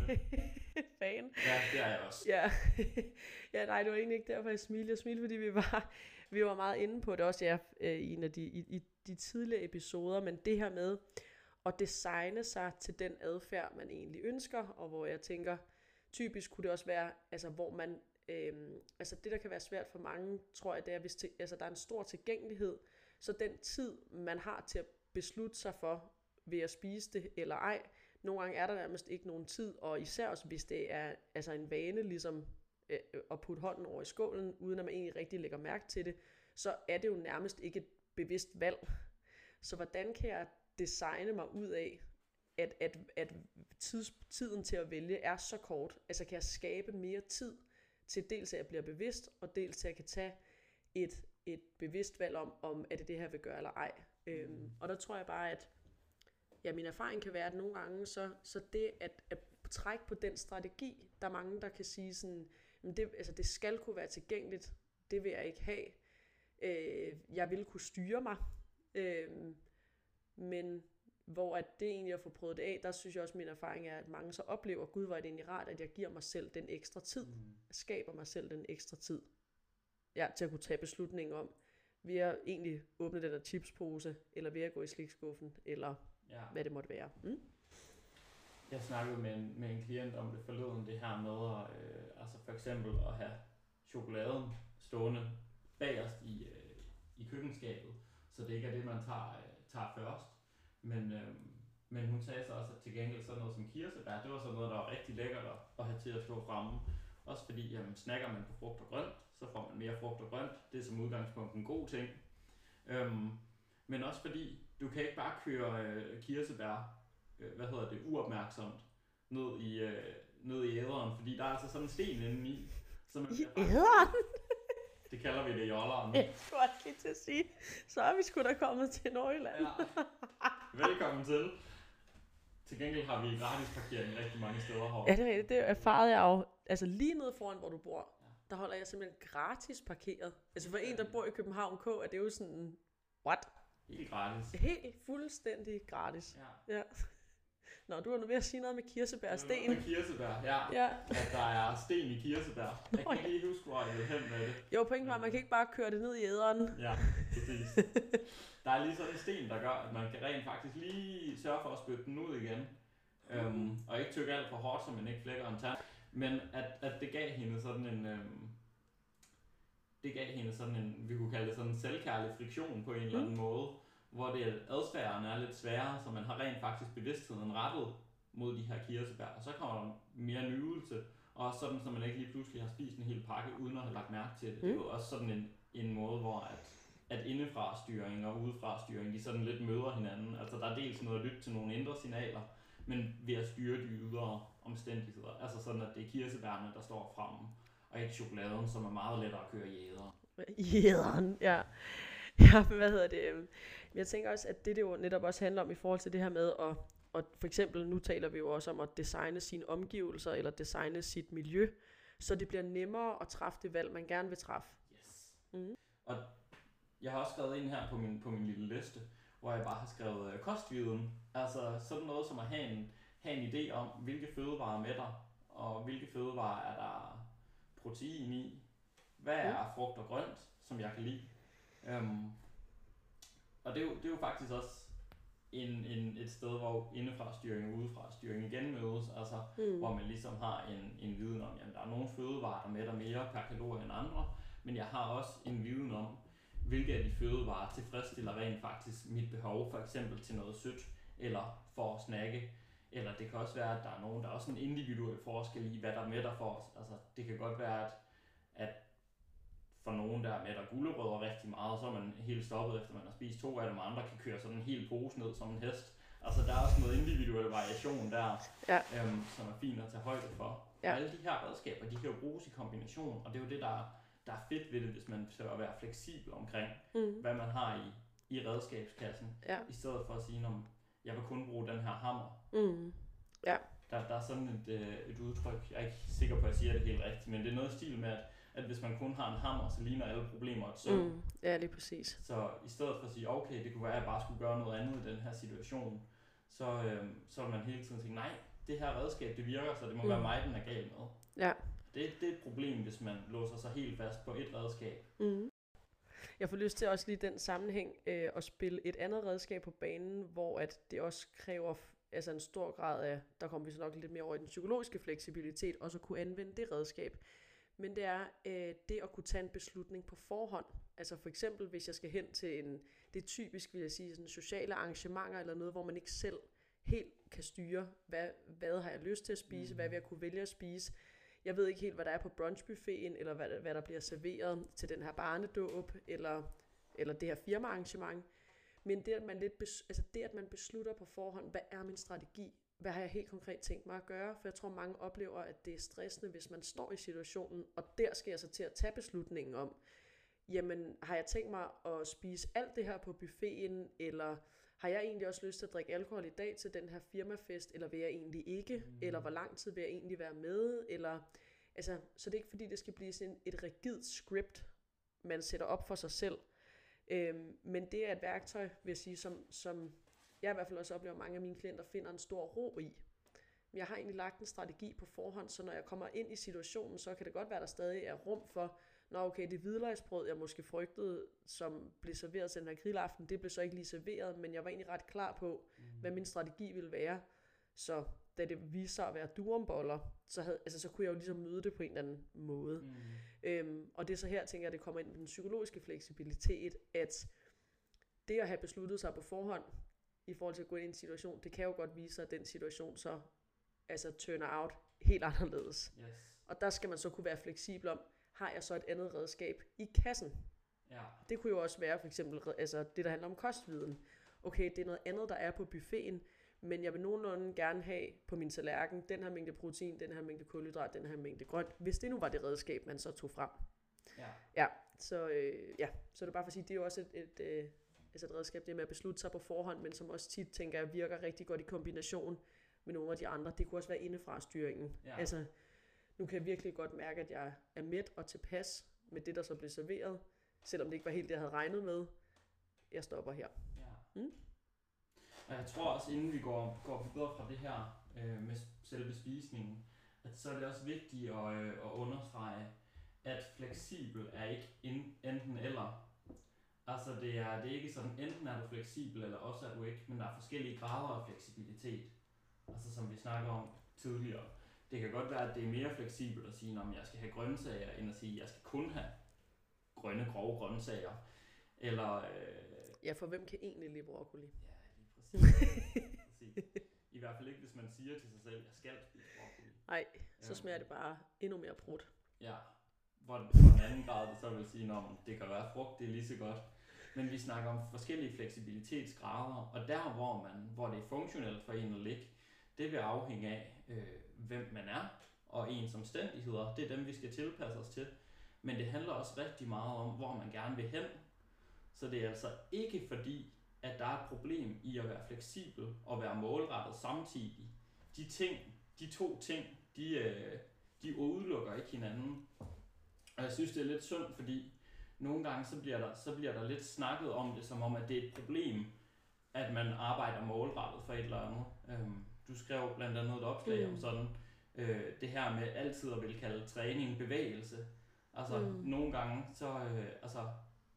Fan. Ja, det er jeg også. Ja. ja, nej, det var egentlig ikke derfor, jeg smilede. Jeg smilede, fordi vi var, vi var meget inde på det også, ja, i en af de, i, i de tidligere episoder, men det her med at designe sig til den adfærd, man egentlig ønsker, og hvor jeg tænker, typisk kunne det også være, altså hvor man, øhm, altså det der kan være svært for mange, tror jeg, det er, hvis til, altså der er en stor tilgængelighed, så den tid, man har til at beslutte sig for, ved at spise det eller ej, nogle gange er der nærmest ikke nogen tid, og især også hvis det er altså en vane, ligesom øh, at putte hånden over i skålen, uden at man egentlig rigtig lægger mærke til det, så er det jo nærmest ikke et bevidst valg. Så hvordan kan jeg designe mig ud af, at, at, at tids, tiden til at vælge er så kort? Altså kan jeg skabe mere tid til dels at jeg bliver bevidst, og dels til at jeg kan tage et, et bevidst valg om, om er det det her, jeg vil gøre eller ej. Mm. Øhm, og der tror jeg bare, at ja, min erfaring kan være, at nogle gange, så, så det at, at trække på den strategi, der er mange, der kan sige sådan, men det, altså det skal kunne være tilgængeligt, det vil jeg ikke have. Øh, jeg vil kunne styre mig, øh, men hvor at det egentlig at få prøvet det af, der synes jeg også, at min erfaring er, at mange så oplever, gud, hvor er det egentlig rart, at jeg giver mig selv den ekstra tid, mm. skaber mig selv den ekstra tid, ja, til at kunne tage beslutninger om, vil jeg egentlig åbne den der chipspose, eller vil jeg gå i slikskuffen, eller ja. Hvad det måtte være. Mm? Jeg snakkede med en, med en klient om det forleden, det her med at, øh, altså for eksempel at have chokoladen stående bagerst i, øh, i køkkenskabet, så det ikke er det, man tager, øh, tager først. Men, øh, men hun sagde så også, at til gengæld sådan noget som kirsebær, det var sådan noget, der var rigtig lækkert at have til at stå fremme. Også fordi, jamen, snakker man på frugt og grønt, så får man mere frugt og grønt. Det er som udgangspunkt en god ting. Øhm, men også fordi, du kan ikke bare køre øh, kirsebær, øh, hvad hedder det, uopmærksomt, ned i, øh, ned i æderen, fordi der er altså sådan en sten inde i. Så man I æderen? Det kalder vi det i Jolleren. Jeg skulle også lige til at sige, så er vi sgu da kommet til Nordjylland. Ja. Velkommen til. Til gengæld har vi gratis parkering rigtig mange steder herovre. Ja, det er rigtigt. Det erfarede jeg jo. Altså lige nede foran, hvor du bor, ja. Der holder jeg simpelthen gratis parkeret. Altså for en, der bor i København K, er det jo sådan, what? Helt gratis. Helt fuldstændig gratis. Ja. Ja. Nå, du var nu ved at sige noget med kirsebær og sten. Med kirsebær, ja. Ja. At der er sten i kirsebær. Jeg kan lige huske, hvor jeg vil hen med det. Jo, pointen var, at man kan ikke bare køre det ned i æderen. Ja, præcis. Der er lige sådan en sten, der gør, at man kan rent faktisk lige sørge for at spytte den ud igen. Mm. Øhm, og ikke tykke alt for hårdt, så man ikke flækker en tand. Men at, at det gav hende sådan en... Øhm, det gav hende sådan en, vi kunne kalde det sådan en selvkærlig friktion på en mm. eller anden måde. Hvor det adfærden er lidt sværere, så man har rent faktisk bevidstheden rettet mod de her kirsebær. Og så kommer der mere nydelse, og også sådan, så man ikke lige pludselig har spist en hel pakke, uden at have lagt mærke til det. Mm. Det er jo også sådan en, en måde, hvor at, at indefra-styring og udefra-styring, de sådan lidt møder hinanden. Altså der er dels noget at lytte til nogle indre signaler, men ved at styre de ydre omstændigheder. Altså sådan, at det er kirsebærne, der står fremme, og ikke chokoladen, som er meget lettere at køre i æderen. I æderen, ja. Ja, hvad hedder det? Jeg tænker også, at det, det jo netop også handler om i forhold til det her med at, og for eksempel, nu taler vi jo også om at designe sine omgivelser, eller designe sit miljø, så det bliver nemmere at træffe det valg, man gerne vil træffe. Yes. Mm. Og jeg har også skrevet ind her på min, på min lille liste, hvor jeg bare har skrevet øh, kostviden. Altså sådan noget som at have en, have en idé om, hvilke fødevarer mætter, og hvilke fødevarer er der protein i. Hvad er frugt og grønt, som jeg kan lide. Um, og det er, jo, det er jo faktisk også en, en, et sted, hvor indefra-styring og udefra-styring igen mødes. Altså mm. hvor man ligesom har en, en viden om, at der er nogle fødevarer, der mætter mere per kalorie end andre. Men jeg har også en viden om, hvilke af de fødevarer tilfredsstiller rent faktisk mit behov, for eksempel til noget sødt, eller for at snakke. Eller det kan også være, at der er nogen, der er også en individuel forskel i, hvad der mætter for os. Altså det kan godt være, at, at for nogen, der mætter gulerødder rigtig meget, så er man helt stoppet, efter man har spist to af dem, og andre kan køre sådan en hel pose ned som en hest. Altså der er også noget individuel variation der, ja. øhm, som er fint at tage højde for. Ja. Og alle de her redskaber, de kan jo bruges i kombination, og det er jo det, der er der er fedt ved det, hvis man forsøger at være fleksibel omkring, mm. hvad man har i, i redskabskassen, ja. I stedet for at sige, at jeg vil kun bruge den her hammer. Mm. Ja. Der, der er sådan et, øh, et udtryk, jeg er ikke sikker på, at jeg siger det helt rigtigt, men det er noget i stil med, at, at hvis man kun har en hammer, så ligner alle problemer et søm. Mm. Ja, lige præcis. Så i stedet for at sige, okay, det kunne være, at jeg bare skulle gøre noget andet i den her situation, så, øh, så vil man hele tiden tænke, nej, det her redskab, det virker, så det må mm. være mig, den er gal med. Ja. Det, det er et problem, hvis man låser sig helt fast på et redskab. Mm. Jeg får lyst til også lige den sammenhæng øh, at spille et andet redskab på banen, hvor at det også kræver altså en stor grad af, der kommer vi så nok lidt mere over i den psykologiske fleksibilitet, og så kunne anvende det redskab. Men det er øh, det at kunne tage en beslutning på forhånd. Altså for eksempel, hvis jeg skal hen til en, det er typisk, vil jeg sige, sådan sociale arrangementer eller noget, hvor man ikke selv helt kan styre, hvad, hvad har jeg lyst til at spise, mm. hvad vil jeg kunne vælge at spise. Jeg ved ikke helt, hvad der er på brunchbuffeten, eller hvad, hvad der bliver serveret til den her barnedåb, eller, eller det her firmaarrangement. Men det at, man lidt bes, altså det, at man beslutter på forhånd, hvad er min strategi? Hvad har jeg helt konkret tænkt mig at gøre? For jeg tror, mange oplever, at det er stressende, hvis man står i situationen, og der skal jeg så til at tage beslutningen om, jamen, har jeg tænkt mig at spise alt det her på buffeten, eller har jeg egentlig også lyst til at drikke alkohol i dag til den her firmafest, eller vil jeg egentlig ikke? Mm. Eller hvor lang tid vil jeg egentlig være med? Eller, altså, så det er ikke fordi, det skal blive sådan et rigidt script, man sætter op for sig selv. Øhm, men det er et værktøj, vil jeg sige, som, som jeg i hvert fald også oplever, at mange af mine klienter finder en stor ro i. Men jeg har egentlig lagt en strategi på forhånd, så når jeg kommer ind i situationen, så kan det godt være, at der stadig er rum for, nå okay, det hvidløgsbrød, jeg måske frygtede, som blev serveret til den her grillaften, det blev så ikke lige serveret, men jeg var egentlig ret klar på, mm. hvad min strategi ville være. Så da det viste sig at være durumboller, så, havde, altså, så kunne jeg jo ligesom møde det på en eller anden måde. Mm. Øhm, og det er så her, tænker jeg, at det kommer ind på den psykologiske fleksibilitet, at det at have besluttet sig på forhånd, i forhold til at gå ind i en situation, det kan jo godt vise sig, at den situation så altså turner out helt anderledes. Yes. Og der skal man så kunne være fleksibel om, har jeg så et andet redskab i kassen? Ja. Det kunne jo også være for eksempel altså det, der handler om kostviden. Okay, det er noget andet, der er på buffeten, men jeg vil nogenlunde gerne have på min tallerken den her mængde protein, den her mængde kulhydrat, den her mængde grønt, hvis det nu var det redskab, man så tog frem. Ja, ja så øh, ja, så er det bare for at sige, det er jo også et, et, et, altså et redskab, det med at beslutte sig på forhånd, men som også tit, tænker jeg, virker rigtig godt i kombination med nogle af de andre. Det kunne også være indefra styringen. Ja. Altså, nu kan jeg virkelig godt mærke, at jeg er mæt og tilpas med det, der så blev serveret, selvom det ikke var helt det, jeg havde regnet med. Jeg stopper her. Ja. Mm? Og jeg tror også, inden vi går, går videre fra det her øh, med selve spisningen, at så er det også vigtigt at, øh, at understrege, at fleksibel er ikke enten eller. Altså det er, det er ikke sådan, enten er du fleksibel, eller også er du ikke, men der er forskellige grader af fleksibilitet. Altså som vi snakker om tidligere. Det kan godt være, at det er mere fleksibelt at sige, at jeg skal have grøntsager, end at sige, at jeg skal kun have grønne, grove grøntsager. Eller, øh... ja, for hvem kan egentlig lide broccoli? Ja, lige præcis. præcis. I hvert fald ikke, hvis man siger til sig selv, at jeg skal spise broccoli. Nej, så smager det bare endnu mere brudt. Ja, hvor på en anden grad det så vil sige, at det kan være frugt, det er lige så godt. Men vi snakker om forskellige fleksibilitetsgrader, og der hvor, man, hvor det er funktionelt for en at ligge, det vil afhænge af, øh, hvem man er, og ens omstændigheder. Det er dem, vi skal tilpasse os til. Men det handler også rigtig meget om, hvor man gerne vil hen. Så det er altså ikke fordi, at der er et problem i at være fleksibel og være målrettet samtidig. De ting, de to ting, de, øh, de udelukker ikke hinanden. Og jeg synes, det er lidt synd, fordi nogle gange så bliver, der, så bliver der lidt snakket om det, som om, at det er et problem, at man arbejder målrettet for et eller andet. Øhm, du skrev blandt andet et opslag mm. om sådan, øh, det her med altid at vil kalde træning bevægelse. Altså mm. nogle gange, så øh, altså,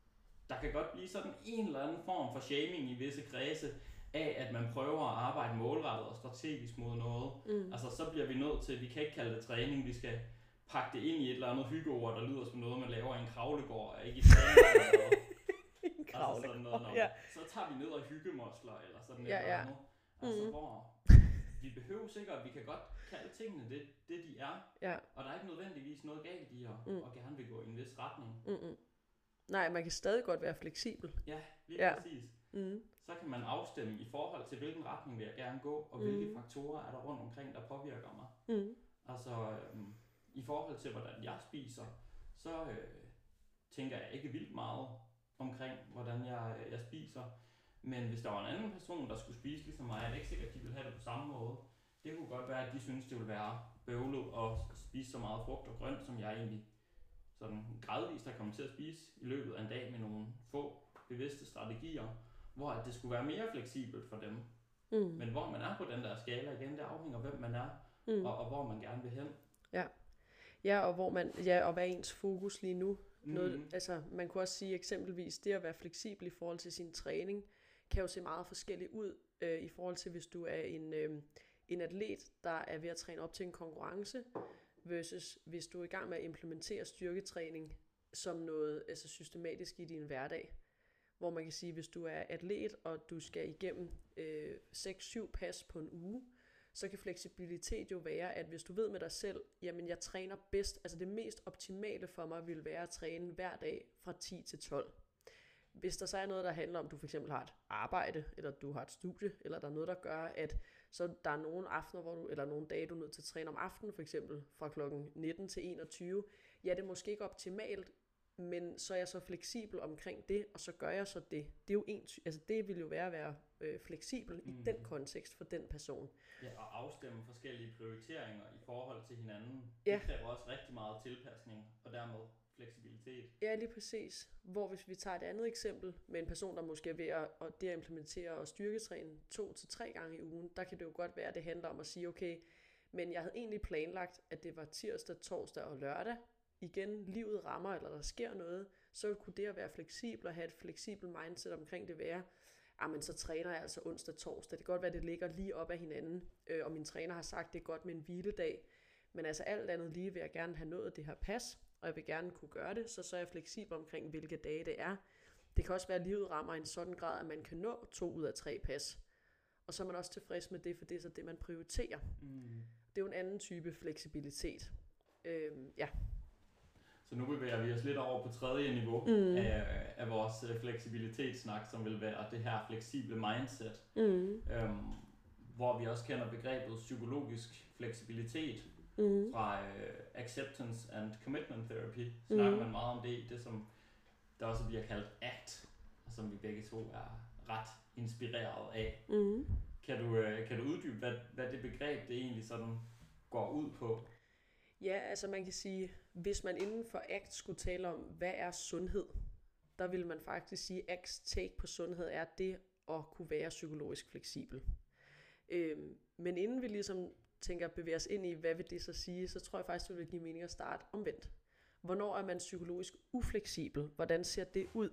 der kan godt blive sådan en eller anden form for shaming i visse kredse, af at man prøver at arbejde målrettet og strategisk mod noget. Mm. Altså så bliver vi nødt til, vi kan ikke kalde det træning, vi skal pakke det ind i et eller andet hyggeord, der lyder som noget, man laver i en kravlegård, og ikke i træning. En kravlegård, altså sådan noget, når, ja. Så tager vi ned og hyggemusler, eller sådan ja, et eller andet. Ja. Altså mm. hvor vi behøver sikkert, vi kan godt kalde tingene det, det de er, ja. Og der er ikke nødvendigvis noget galt i at mm. og gerne vil gå i en vis retning. Mm-mm. Nej, man kan stadig godt være fleksibel. Ja, lige ja. Præcis. Mm. Så kan man afstemme i forhold til, hvilken retning vil jeg gerne gå, og hvilke mm. faktorer er der rundt omkring, der påvirker mig. Mm. Altså, øhm, i forhold til, hvordan jeg spiser, så øh, tænker jeg ikke vildt meget omkring, hvordan jeg, jeg spiser. Men hvis der var en anden person, der skulle spise ligesom mig, er det ikke sikkert, at de ville have det på samme måde. Det kunne godt være, at de synes, det ville være bøvlet at spise så meget frugt og grønt, som jeg egentlig sådan gradvist har kommet til at spise i løbet af en dag med nogle få bevidste strategier, hvor at det skulle være mere fleksibelt for dem. Mm. Men hvor man er på den der skala igen, det afhænger af, hvem man er, mm. og, og hvor man gerne vil hen. Ja. Ja, og hvor man, ja, og hvad er ens fokus lige nu? Noget, mm. altså, man kunne også sige eksempelvis, det at være fleksibel i forhold til sin træning, kan jo se meget forskelligt ud, øh, i forhold til hvis du er en, øh, en atlet, der er ved at træne op til en konkurrence, versus hvis du er i gang med at implementere styrketræning som noget altså systematisk i din hverdag. Hvor man kan sige, hvis du er atlet, og du skal igennem øh, seks syv pas på en uge, så kan fleksibilitet jo være, at hvis du ved med dig selv, jamen jeg træner bedst, altså det mest optimale for mig vil være at træne hver dag fra ti til tolv. Hvis der så er noget, der handler om, at du for eksempel har et arbejde, eller du har et studie, eller der er noget, der gør, at så der er nogle aftener, hvor du, eller nogle dage, du er nødt til at træne om aftenen, for eksempel fra klokken nitten til enogtyve. Ja, det er måske ikke optimalt, men så er jeg så fleksibel omkring det, og så gør jeg så det. Det er jo en, altså det vil jo være at være øh, fleksibel mm. i den kontekst for den person. Ja, og afstemme forskellige prioriteringer i forhold til hinanden. Ja. Det kræver også rigtig meget tilpasning, og dermed fleksibilitet. Ja, lige præcis. Hvor hvis vi tager et andet eksempel med en person, der måske er ved at, at det at implementere og styrketræne to til tre gange i ugen, der kan det jo godt være, at det handler om at sige, okay, men jeg havde egentlig planlagt, at det var tirsdag, torsdag og lørdag. Igen, livet rammer, eller der sker noget, så kunne det at være fleksibel og have et fleksibelt mindset omkring det være, ah, men så træner jeg altså onsdag, torsdag. Det kan godt være, at det ligger lige op ad hinanden, øh, og min træner har sagt, det er godt med en hviledag. Men altså alt andet lige vil jeg gerne have nået det her pas, og jeg vil gerne kunne gøre det, så så er jeg fleksibel omkring, hvilke dage det er. Det kan også være, at livet rammer i en sådan grad, at man kan nå to ud af tre pas. Og så er man også tilfreds med det, for det er så det, man prioriterer. Mm. Det er jo en anden type fleksibilitet. Øh, ja. Så nu bevæger vi os lidt over på tredje niveau mm. af, af vores fleksibilitetssnak, som vil være det her fleksible mindset, mm. øhm, hvor vi også kender begrebet psykologisk fleksibilitet mm. fra uh, acceptance and commitment therapy. Snakker mm. man meget om det, det som der også bliver kaldt A C T, og som vi begge to er ret inspireret af. Mm. Kan du, uh, kan du uddybe, hvad, hvad det begreb det egentlig sådan går ud på? Ja, altså man kan sige, hvis man inden for A C T skulle tale om, hvad er sundhed, der vil man faktisk sige, at A C T's take på sundhed er det at kunne være psykologisk fleksibel. Øhm, men inden vi ligesom tænker at bevæge os ind i, hvad vil det så sige, så tror jeg faktisk, det vil give mening at starte omvendt. Hvornår er man psykologisk ufleksibel? Hvordan ser det ud?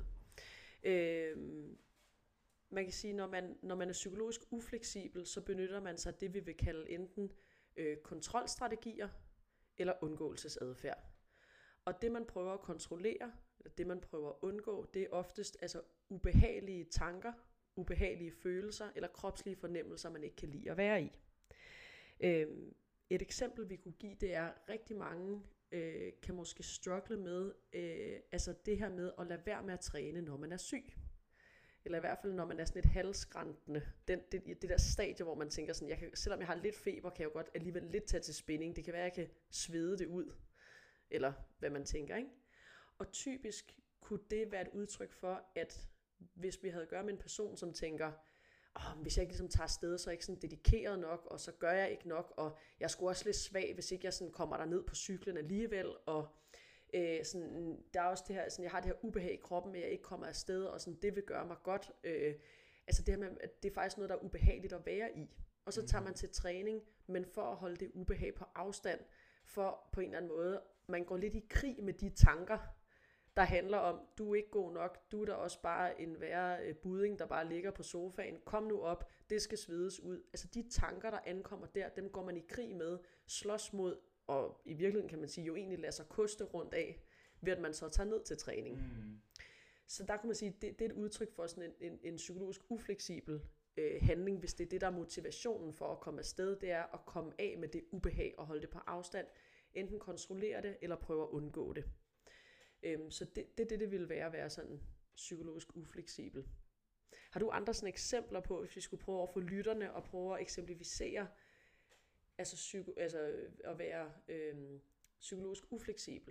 Øhm, man kan sige, når man, når man er psykologisk ufleksibel, så benytter man sig af det, vi vil kalde enten øh, kontrolstrategier, eller undgåelsesadfærd. Og det man prøver at kontrollere, eller det man prøver at undgå, det er oftest altså ubehagelige tanker, ubehagelige følelser eller kropslige fornemmelser, man ikke kan lide at være i. Øhm, et eksempel vi kunne give, det er rigtig mange øh, kan måske struggle med øh, altså det her med at lade være med at træne, når man er syg. Eller i hvert fald, når man er sådan lidt halsskræntende. Den, det, det der stadie, hvor man tænker sådan, jeg kan, selvom jeg har lidt feber, kan jeg jo godt alligevel lidt tage til spinning. Det kan være, at jeg kan svede det ud. Eller hvad man tænker, ikke? Og typisk kunne det være et udtryk for, at hvis vi havde at gøre med en person, som tænker, oh, hvis jeg ikke ligesom tager afsted, så er jeg ikke sådan dedikeret nok, og så gør jeg ikke nok, og jeg er sgu også lidt svag, hvis ikke jeg sådan kommer der ned på cyklen alligevel, og øh, sådan, der er også det her, sådan, jeg har det her ubehag i kroppen, at jeg ikke kommer afsted, og sådan, det vil gøre mig godt. Øh, altså det her med, at det er faktisk noget, der er ubehageligt at være i. Og så tager man til træning, men for at holde det ubehag på afstand, for på en eller anden måde, man går lidt i krig med de tanker, der handler om, du er ikke god nok, du er da også bare en værre budding, der bare ligger på sofaen, kom nu op, det skal svedes ud. Altså de tanker, der ankommer der, dem går man i krig med, slås mod, og i virkeligheden kan man sige, jo egentlig lader sig koste rundt af, ved at man så tager ned til træning. Mm. Så der kan man sige, det, det er et udtryk for sådan en, en, en psykologisk ufleksibel øh, handling, hvis det er det, der er motivationen for at komme afsted, det er at komme af med det ubehag og holde det på afstand, enten kontrollere det, eller prøve at undgå det. Øhm, så det, det, det, det ville være at være sådan psykologisk ufleksibel. Har du andre sådan eksempler på, hvis vi skulle prøve at få lytterne og prøve at eksemplificere, altså, psyko, altså at være øhm, psykologisk ufleksibel?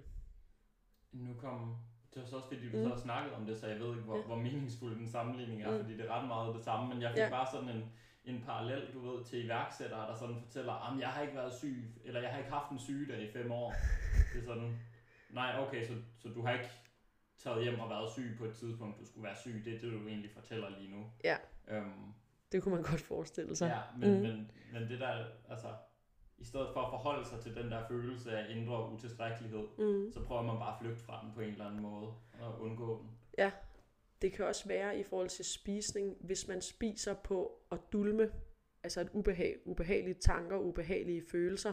Nu kom, det var så også fordi, du mm. så har snakket om det, så jeg ved ikke, hvor, ja. hvor meningsfuld den sammenligning er, mm. fordi det er ret meget det samme, men jeg fik ja. bare sådan en, en parallel, du ved, til iværksættere, der sådan fortæller, at jeg har ikke været syg, eller jeg har ikke haft en sygedag i fem år. Det er sådan, nej, okay, så, så du har ikke taget hjem og været syg på et tidspunkt, du skulle være syg, det er det, du egentlig fortæller lige nu. Ja, øhm, det kunne man godt forestille sig. Ja, men, mm. men, men det der, altså, i stedet for at forholde sig til den der følelse af indre utilstrækkelighed, mm. så prøver man bare at flygte fra den på en eller anden måde, og undgå den. Ja, det kan også være i forhold til spisning, hvis man spiser på at dulme, altså et ubehag, ubehagelige tanker, ubehagelige følelser,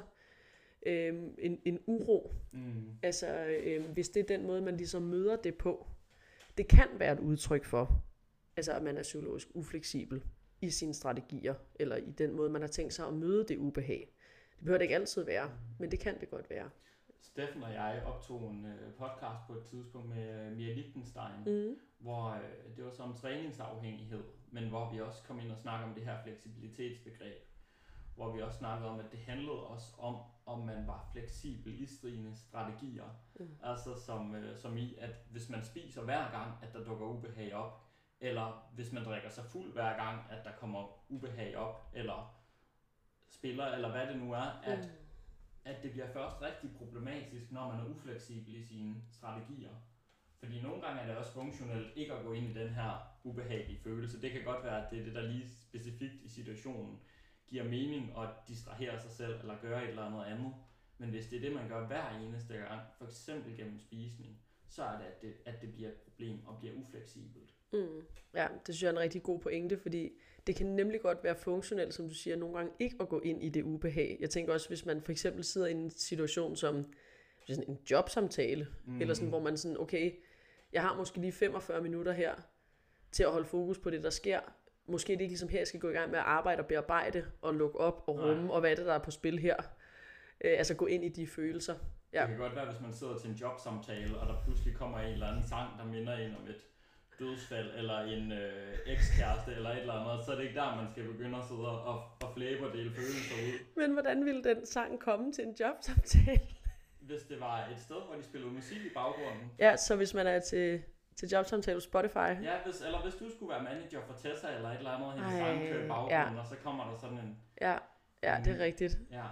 øhm, en, en uro. Mm. Altså øhm, hvis det er den måde, man ligesom møder det på, det kan være et udtryk for, altså at man er psykologisk ufleksibel i sine strategier, eller i den måde, man har tænkt sig at møde det ubehag. Det behøver det ikke altid være, men det kan det godt være. Steffen og jeg optog en øh, podcast på et tidspunkt med øh, Mia Lichtenstein, mm. hvor øh, det var så om træningsafhængighed, men hvor vi også kom ind og snakkede om det her fleksibilitetsbegreb, hvor vi også snakkede om, at det handlede også om, om man var fleksibel i sine strategier. Mm. Altså som, øh, som i, at hvis man spiser hver gang, at der dukker ubehag op, eller hvis man drikker sig fuld hver gang, at der kommer ubehag op, eller spiller, eller hvad det nu er, at, mm. at det bliver først rigtig problematisk, når man er ufleksibel i sine strategier. Fordi nogle gange er det også funktionelt ikke at gå ind i den her ubehagelige følelse. Det kan godt være, at det er det, der lige specifikt i situationen giver mening at distrahere sig selv, eller gøre et eller andet andet. Men hvis det er det, man gør hver eneste gang, for eksempel gennem spisning, så er det, at det, at det bliver et problem og bliver ufleksibelt. Mm. Ja, det synes jeg er en rigtig god pointe, fordi det kan nemlig godt være funktionelt, som du siger, nogle gange ikke at gå ind i det ubehag. Jeg tænker også, hvis man for eksempel sidder i en situation som sådan en jobsamtale, mm. eller sådan, hvor man sådan, okay, jeg har måske lige femogfyrre minutter her til at holde fokus på det, der sker. Måske er det ikke ligesom her, jeg skal gå i gang med at arbejde og bearbejde og lukke op og rumme, Nej. og hvad er det, der er på spil her. Øh, altså gå ind i de følelser. Ja. Det kan godt være, hvis man sidder til en jobsamtale, og der pludselig kommer en eller anden sang, der minder en om et dødsfald, eller en øh, ekskæreste, eller et eller andet, så er det ikke der, man skal begynde at sidde og, og flæbe og dele følelser ud. Men hvordan ville den sang komme til en jobsamtale? Hvis det var et sted, hvor de spillede musik i baggrunden. Ja, så hvis man er til, til jobsamtale på Spotify. Ja, hvis, eller hvis du skulle være manager for Tessa, eller et eller andet, hendes sang kører i baggrunden, ja. og så kommer der sådan en... Ja, ja det er rigtigt. Ja.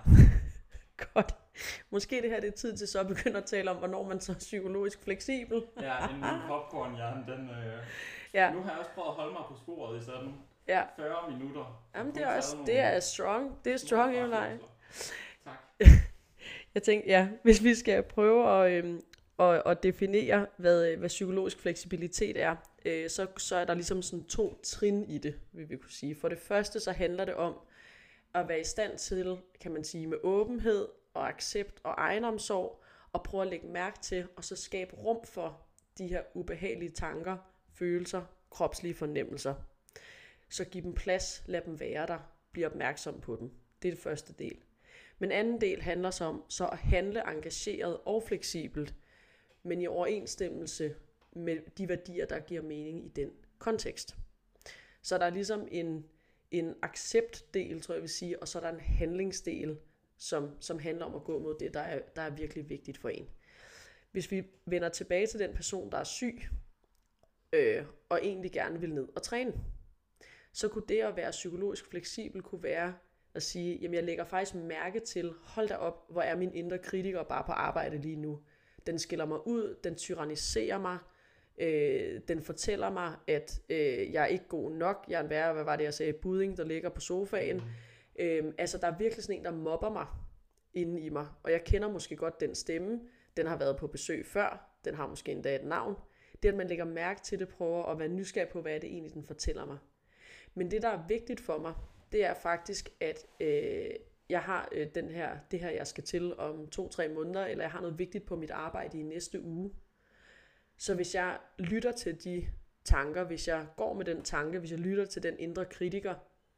Godt. Måske det her det er tid til så at begynde at tale om, hvornår man så er psykologisk fleksibel. Ja, en min popcornhjerne, den... Øh... Ja. Nu har jeg også prøvet at holde mig på sporet i sådan ja. fyrre minutter. Jamen det er også, det er strong. Det er strong, Evelyn. Tak. Jeg tænkte, ja, hvis vi skal prøve at, øhm, at, at definere, hvad, hvad psykologisk fleksibilitet er, øh, så, så er der ligesom sådan to trin i det, vil vi kunne sige. For det første, så handler det om at være i stand til, kan man sige, med åbenhed og accept og egenomsorg, og prøve at lægge mærke til, og så skabe rum for de her ubehagelige tanker, følelser, kropslige fornemmelser. Så giv dem plads, lad dem være der, bliv opmærksom på dem. Det er det første del. Men anden del handler så om så at handle engageret og fleksibelt, men i overensstemmelse med de værdier, der giver mening i den kontekst. Så der er ligesom en, en acceptdel, tror jeg vil sige, og så er der en handlingsdel, som, som handler om at gå mod det, der er, der er virkelig vigtigt for en. Hvis vi vender tilbage til den person, der er syg, øh, og egentlig gerne vil ned og træne. Så kunne det at være psykologisk fleksibel kunne være at sige, jamen jeg lægger faktisk mærke til, hold da op, hvor er min indre kritiker bare på arbejde lige nu. Den skiller mig ud, den tyranniserer mig, øh, den fortæller mig, at øh, jeg er ikke god nok, jeg er en værre, hvad var det jeg sagde, budding, der ligger på sofaen. Mm. Øh, altså der er virkelig sådan en, der mobber mig inde i mig, og jeg kender måske godt den stemme, den har været på besøg før, den har måske endda et navn. Det at man lægger mærke til det, prøver at være nysgerrig på, hvad er det egentlig, den fortæller mig. Men det, der er vigtigt for mig, det er faktisk, at øh, jeg har øh, den her, det her, jeg skal til om to-tre måneder, eller jeg har noget vigtigt på mit arbejde i næste uge. Så hvis jeg lytter til de tanker, hvis jeg går med den tanke, hvis jeg lytter til den indre kritiker,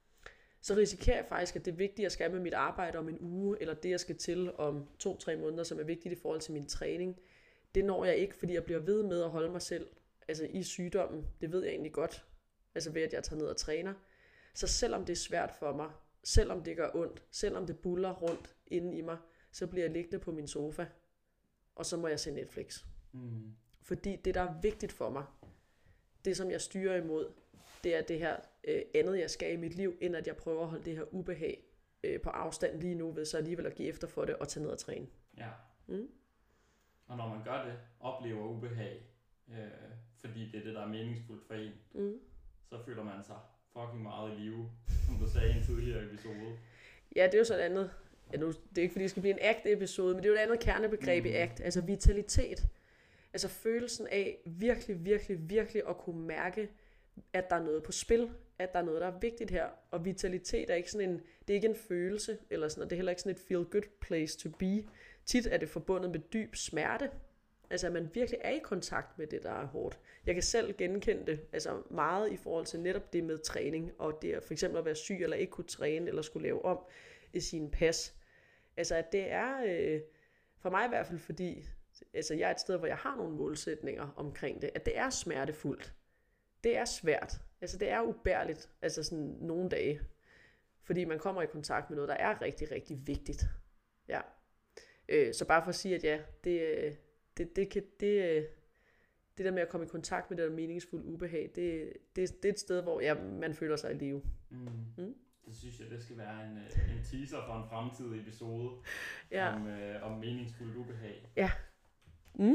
så risikerer jeg faktisk, at det vigtige, jeg skal med mit arbejde om en uge, eller det, jeg skal til om to-tre måneder, som er vigtigt i forhold til min træning, det når jeg ikke, fordi jeg bliver ved med at holde mig selv altså i sygdommen. Det ved jeg egentlig godt, altså ved at jeg tager ned og træner. Så selvom det er svært for mig, selvom det gør ondt, selvom det buller rundt inde i mig, så bliver jeg liggende på min sofa, og så må jeg se Netflix. Mm. Fordi det, der er vigtigt for mig, det som jeg styrer imod, det er det her øh, andet, jeg skal i mit liv, end at jeg prøver at holde det her ubehag øh, på afstand lige nu, ved så alligevel at give efter for det og tage ned og træne. Ja. Mm. Og når man gør det, oplever ubehag, øh, fordi det er det, der er meningsfuldt for en, mm. så føler man sig fucking meget i live, som du sagde i en tidligere episode. Ja, det er jo så et andet, ja, nu, det er ikke fordi det skal blive en ACT-episode, men det er jo et andet kernebegreb mm. i ACT, altså vitalitet. Altså følelsen af virkelig, virkelig, virkelig at kunne mærke, at der er noget på spil, at der er noget, der er vigtigt her. Og vitalitet er ikke sådan en, det er ikke en følelse, eller sådan, og det er heller ikke sådan et feel good place to be. Tit er det forbundet med dyb smerte. Altså at man virkelig er i kontakt med det, der er hårdt. Jeg kan selv genkende det altså meget i forhold til netop det med træning, og det at for eksempel at være syg, eller ikke kunne træne, eller skulle lave om i sin pas. Altså at det er, øh, for mig i hvert fald, fordi altså jeg er et sted, hvor jeg har nogle målsætninger omkring det, at det er smertefuldt. Det er svært. Altså det er ubærligt, altså sådan nogle dage. Fordi man kommer i kontakt med noget, der er rigtig, rigtig vigtigt. Ja. Øh, så bare for at sige, at ja, det, det, det, kan, det, det der med at komme i kontakt med det der meningsfulde ubehag, det, det, det er et sted, hvor ja, man føler sig i live. Mm. Mm? Det synes jeg, det skal være en, en teaser for en fremtidig episode ja. om, øh, om meningsfuldt ubehag. Ja. Mm?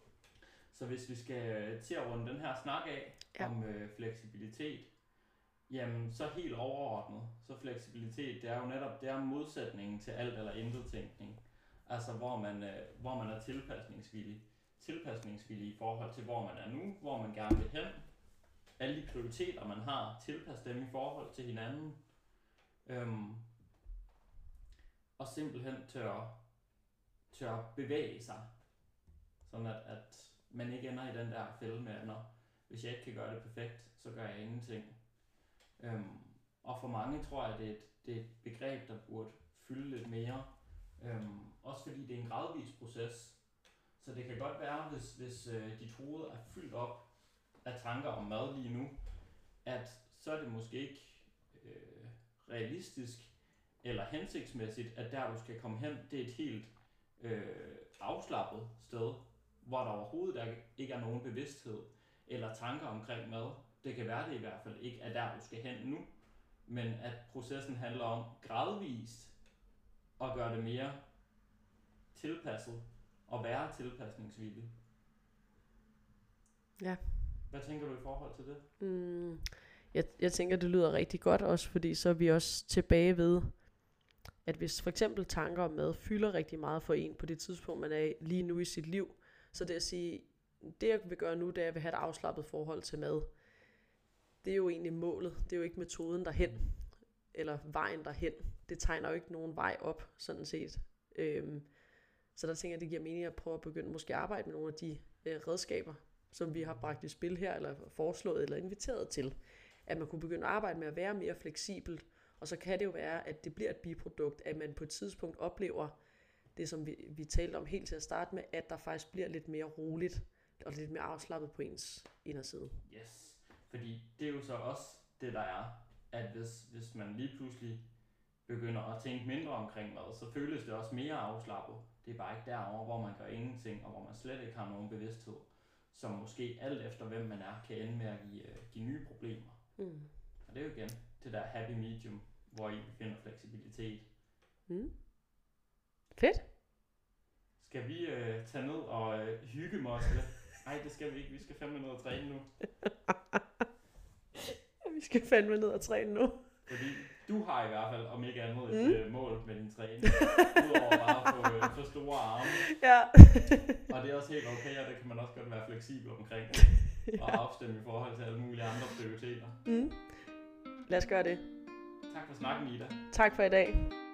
Så hvis vi skal til at runde den her snak af ja. om øh, fleksibilitet, jamen så helt overordnet, så fleksibilitet, det er jo netop det er modsætningen til alt eller intet tænkning. Altså hvor man, øh, hvor man er tilpasningsvillig. Tilpasningsvillig i forhold til hvor man er nu, hvor man gerne vil hen. Alle de prioriteter man har, tilpas dem i forhold til hinanden. Øhm, og simpelthen tør, tør bevæge sig. Sådan at, at man ikke ender i den der fælde med, at når, hvis jeg ikke kan gøre det perfekt, så gør jeg ingenting. Øhm, og for mange tror jeg, det er, et, det er et begreb, der burde fylde lidt mere. Øhm, også fordi det er en gradvis proces. Så det kan godt være, hvis, hvis øh, dit hoved er fyldt op af tanker om mad lige nu, at så er det måske ikke øh, realistisk eller hensigtsmæssigt, at der du skal komme hen, det er et helt øh, afslappet sted, hvor der overhovedet ikke er nogen bevidsthed eller tanker omkring mad. Det kan være det i hvert fald ikke er der du skal hen nu, men at processen handler om gradvist at gøre det mere tilpasset og være tilpasningsvillig. Ja. Hvad tænker du i forhold til det? Mm, jeg, jeg tænker, det lyder rigtig godt også, fordi så er vi også tilbage ved, at hvis for eksempel tanker om mad fylder rigtig meget for en på det tidspunkt, man er lige nu i sit liv, så det at sige, det jeg vil gøre nu, det er, at jeg vil have et afslappet forhold til mad. Det er jo egentlig målet, det er jo ikke metoden derhen, eller vejen derhen. Det tegner jo ikke nogen vej op, sådan set. Øhm, så der tænker jeg, det giver mening at prøve at begynde måske at arbejde med nogle af de øh, redskaber, som vi har bragt i spil her, eller foreslået, eller inviteret til. At man kunne begynde at arbejde med at være mere fleksibel, og så kan det jo være, at det bliver et biprodukt, at man på et tidspunkt oplever det, som vi, vi talte om helt til at starte med, at der faktisk bliver lidt mere roligt, og lidt mere afslappet på ens inderside. Yes, fordi det er jo så også det, der er, at hvis, hvis man lige pludselig begynder at tænke mindre omkring mad, så føles det også mere afslappet. Det er bare ikke derovre, hvor man gør ingenting, og hvor man slet ikke har nogen bevidsthed. som måske alt efter hvem man er, kan ende med at give, øh, give nye problemer. Mm. Og det er jo igen det der happy medium, hvor I finder fleksibilitet. Mm. Fedt. Skal vi øh, tage ned og øh, hygge mosle? Nej, det skal vi ikke. Vi skal fandme ned og træne nu. Vi skal fandme ned og træne nu. Fordi du har i hvert fald, om ikke andet, et Mm. øh, mål med din træning. Udover bare at få, øh, få store arme. Ja. Og det er også helt okay, og det kan man også godt være fleksibel omkring. Og afstemme i forhold til alle mulige andre prioriteter. Mm. Lad os gøre det. Tak for snakken, Ida. Tak for i dag.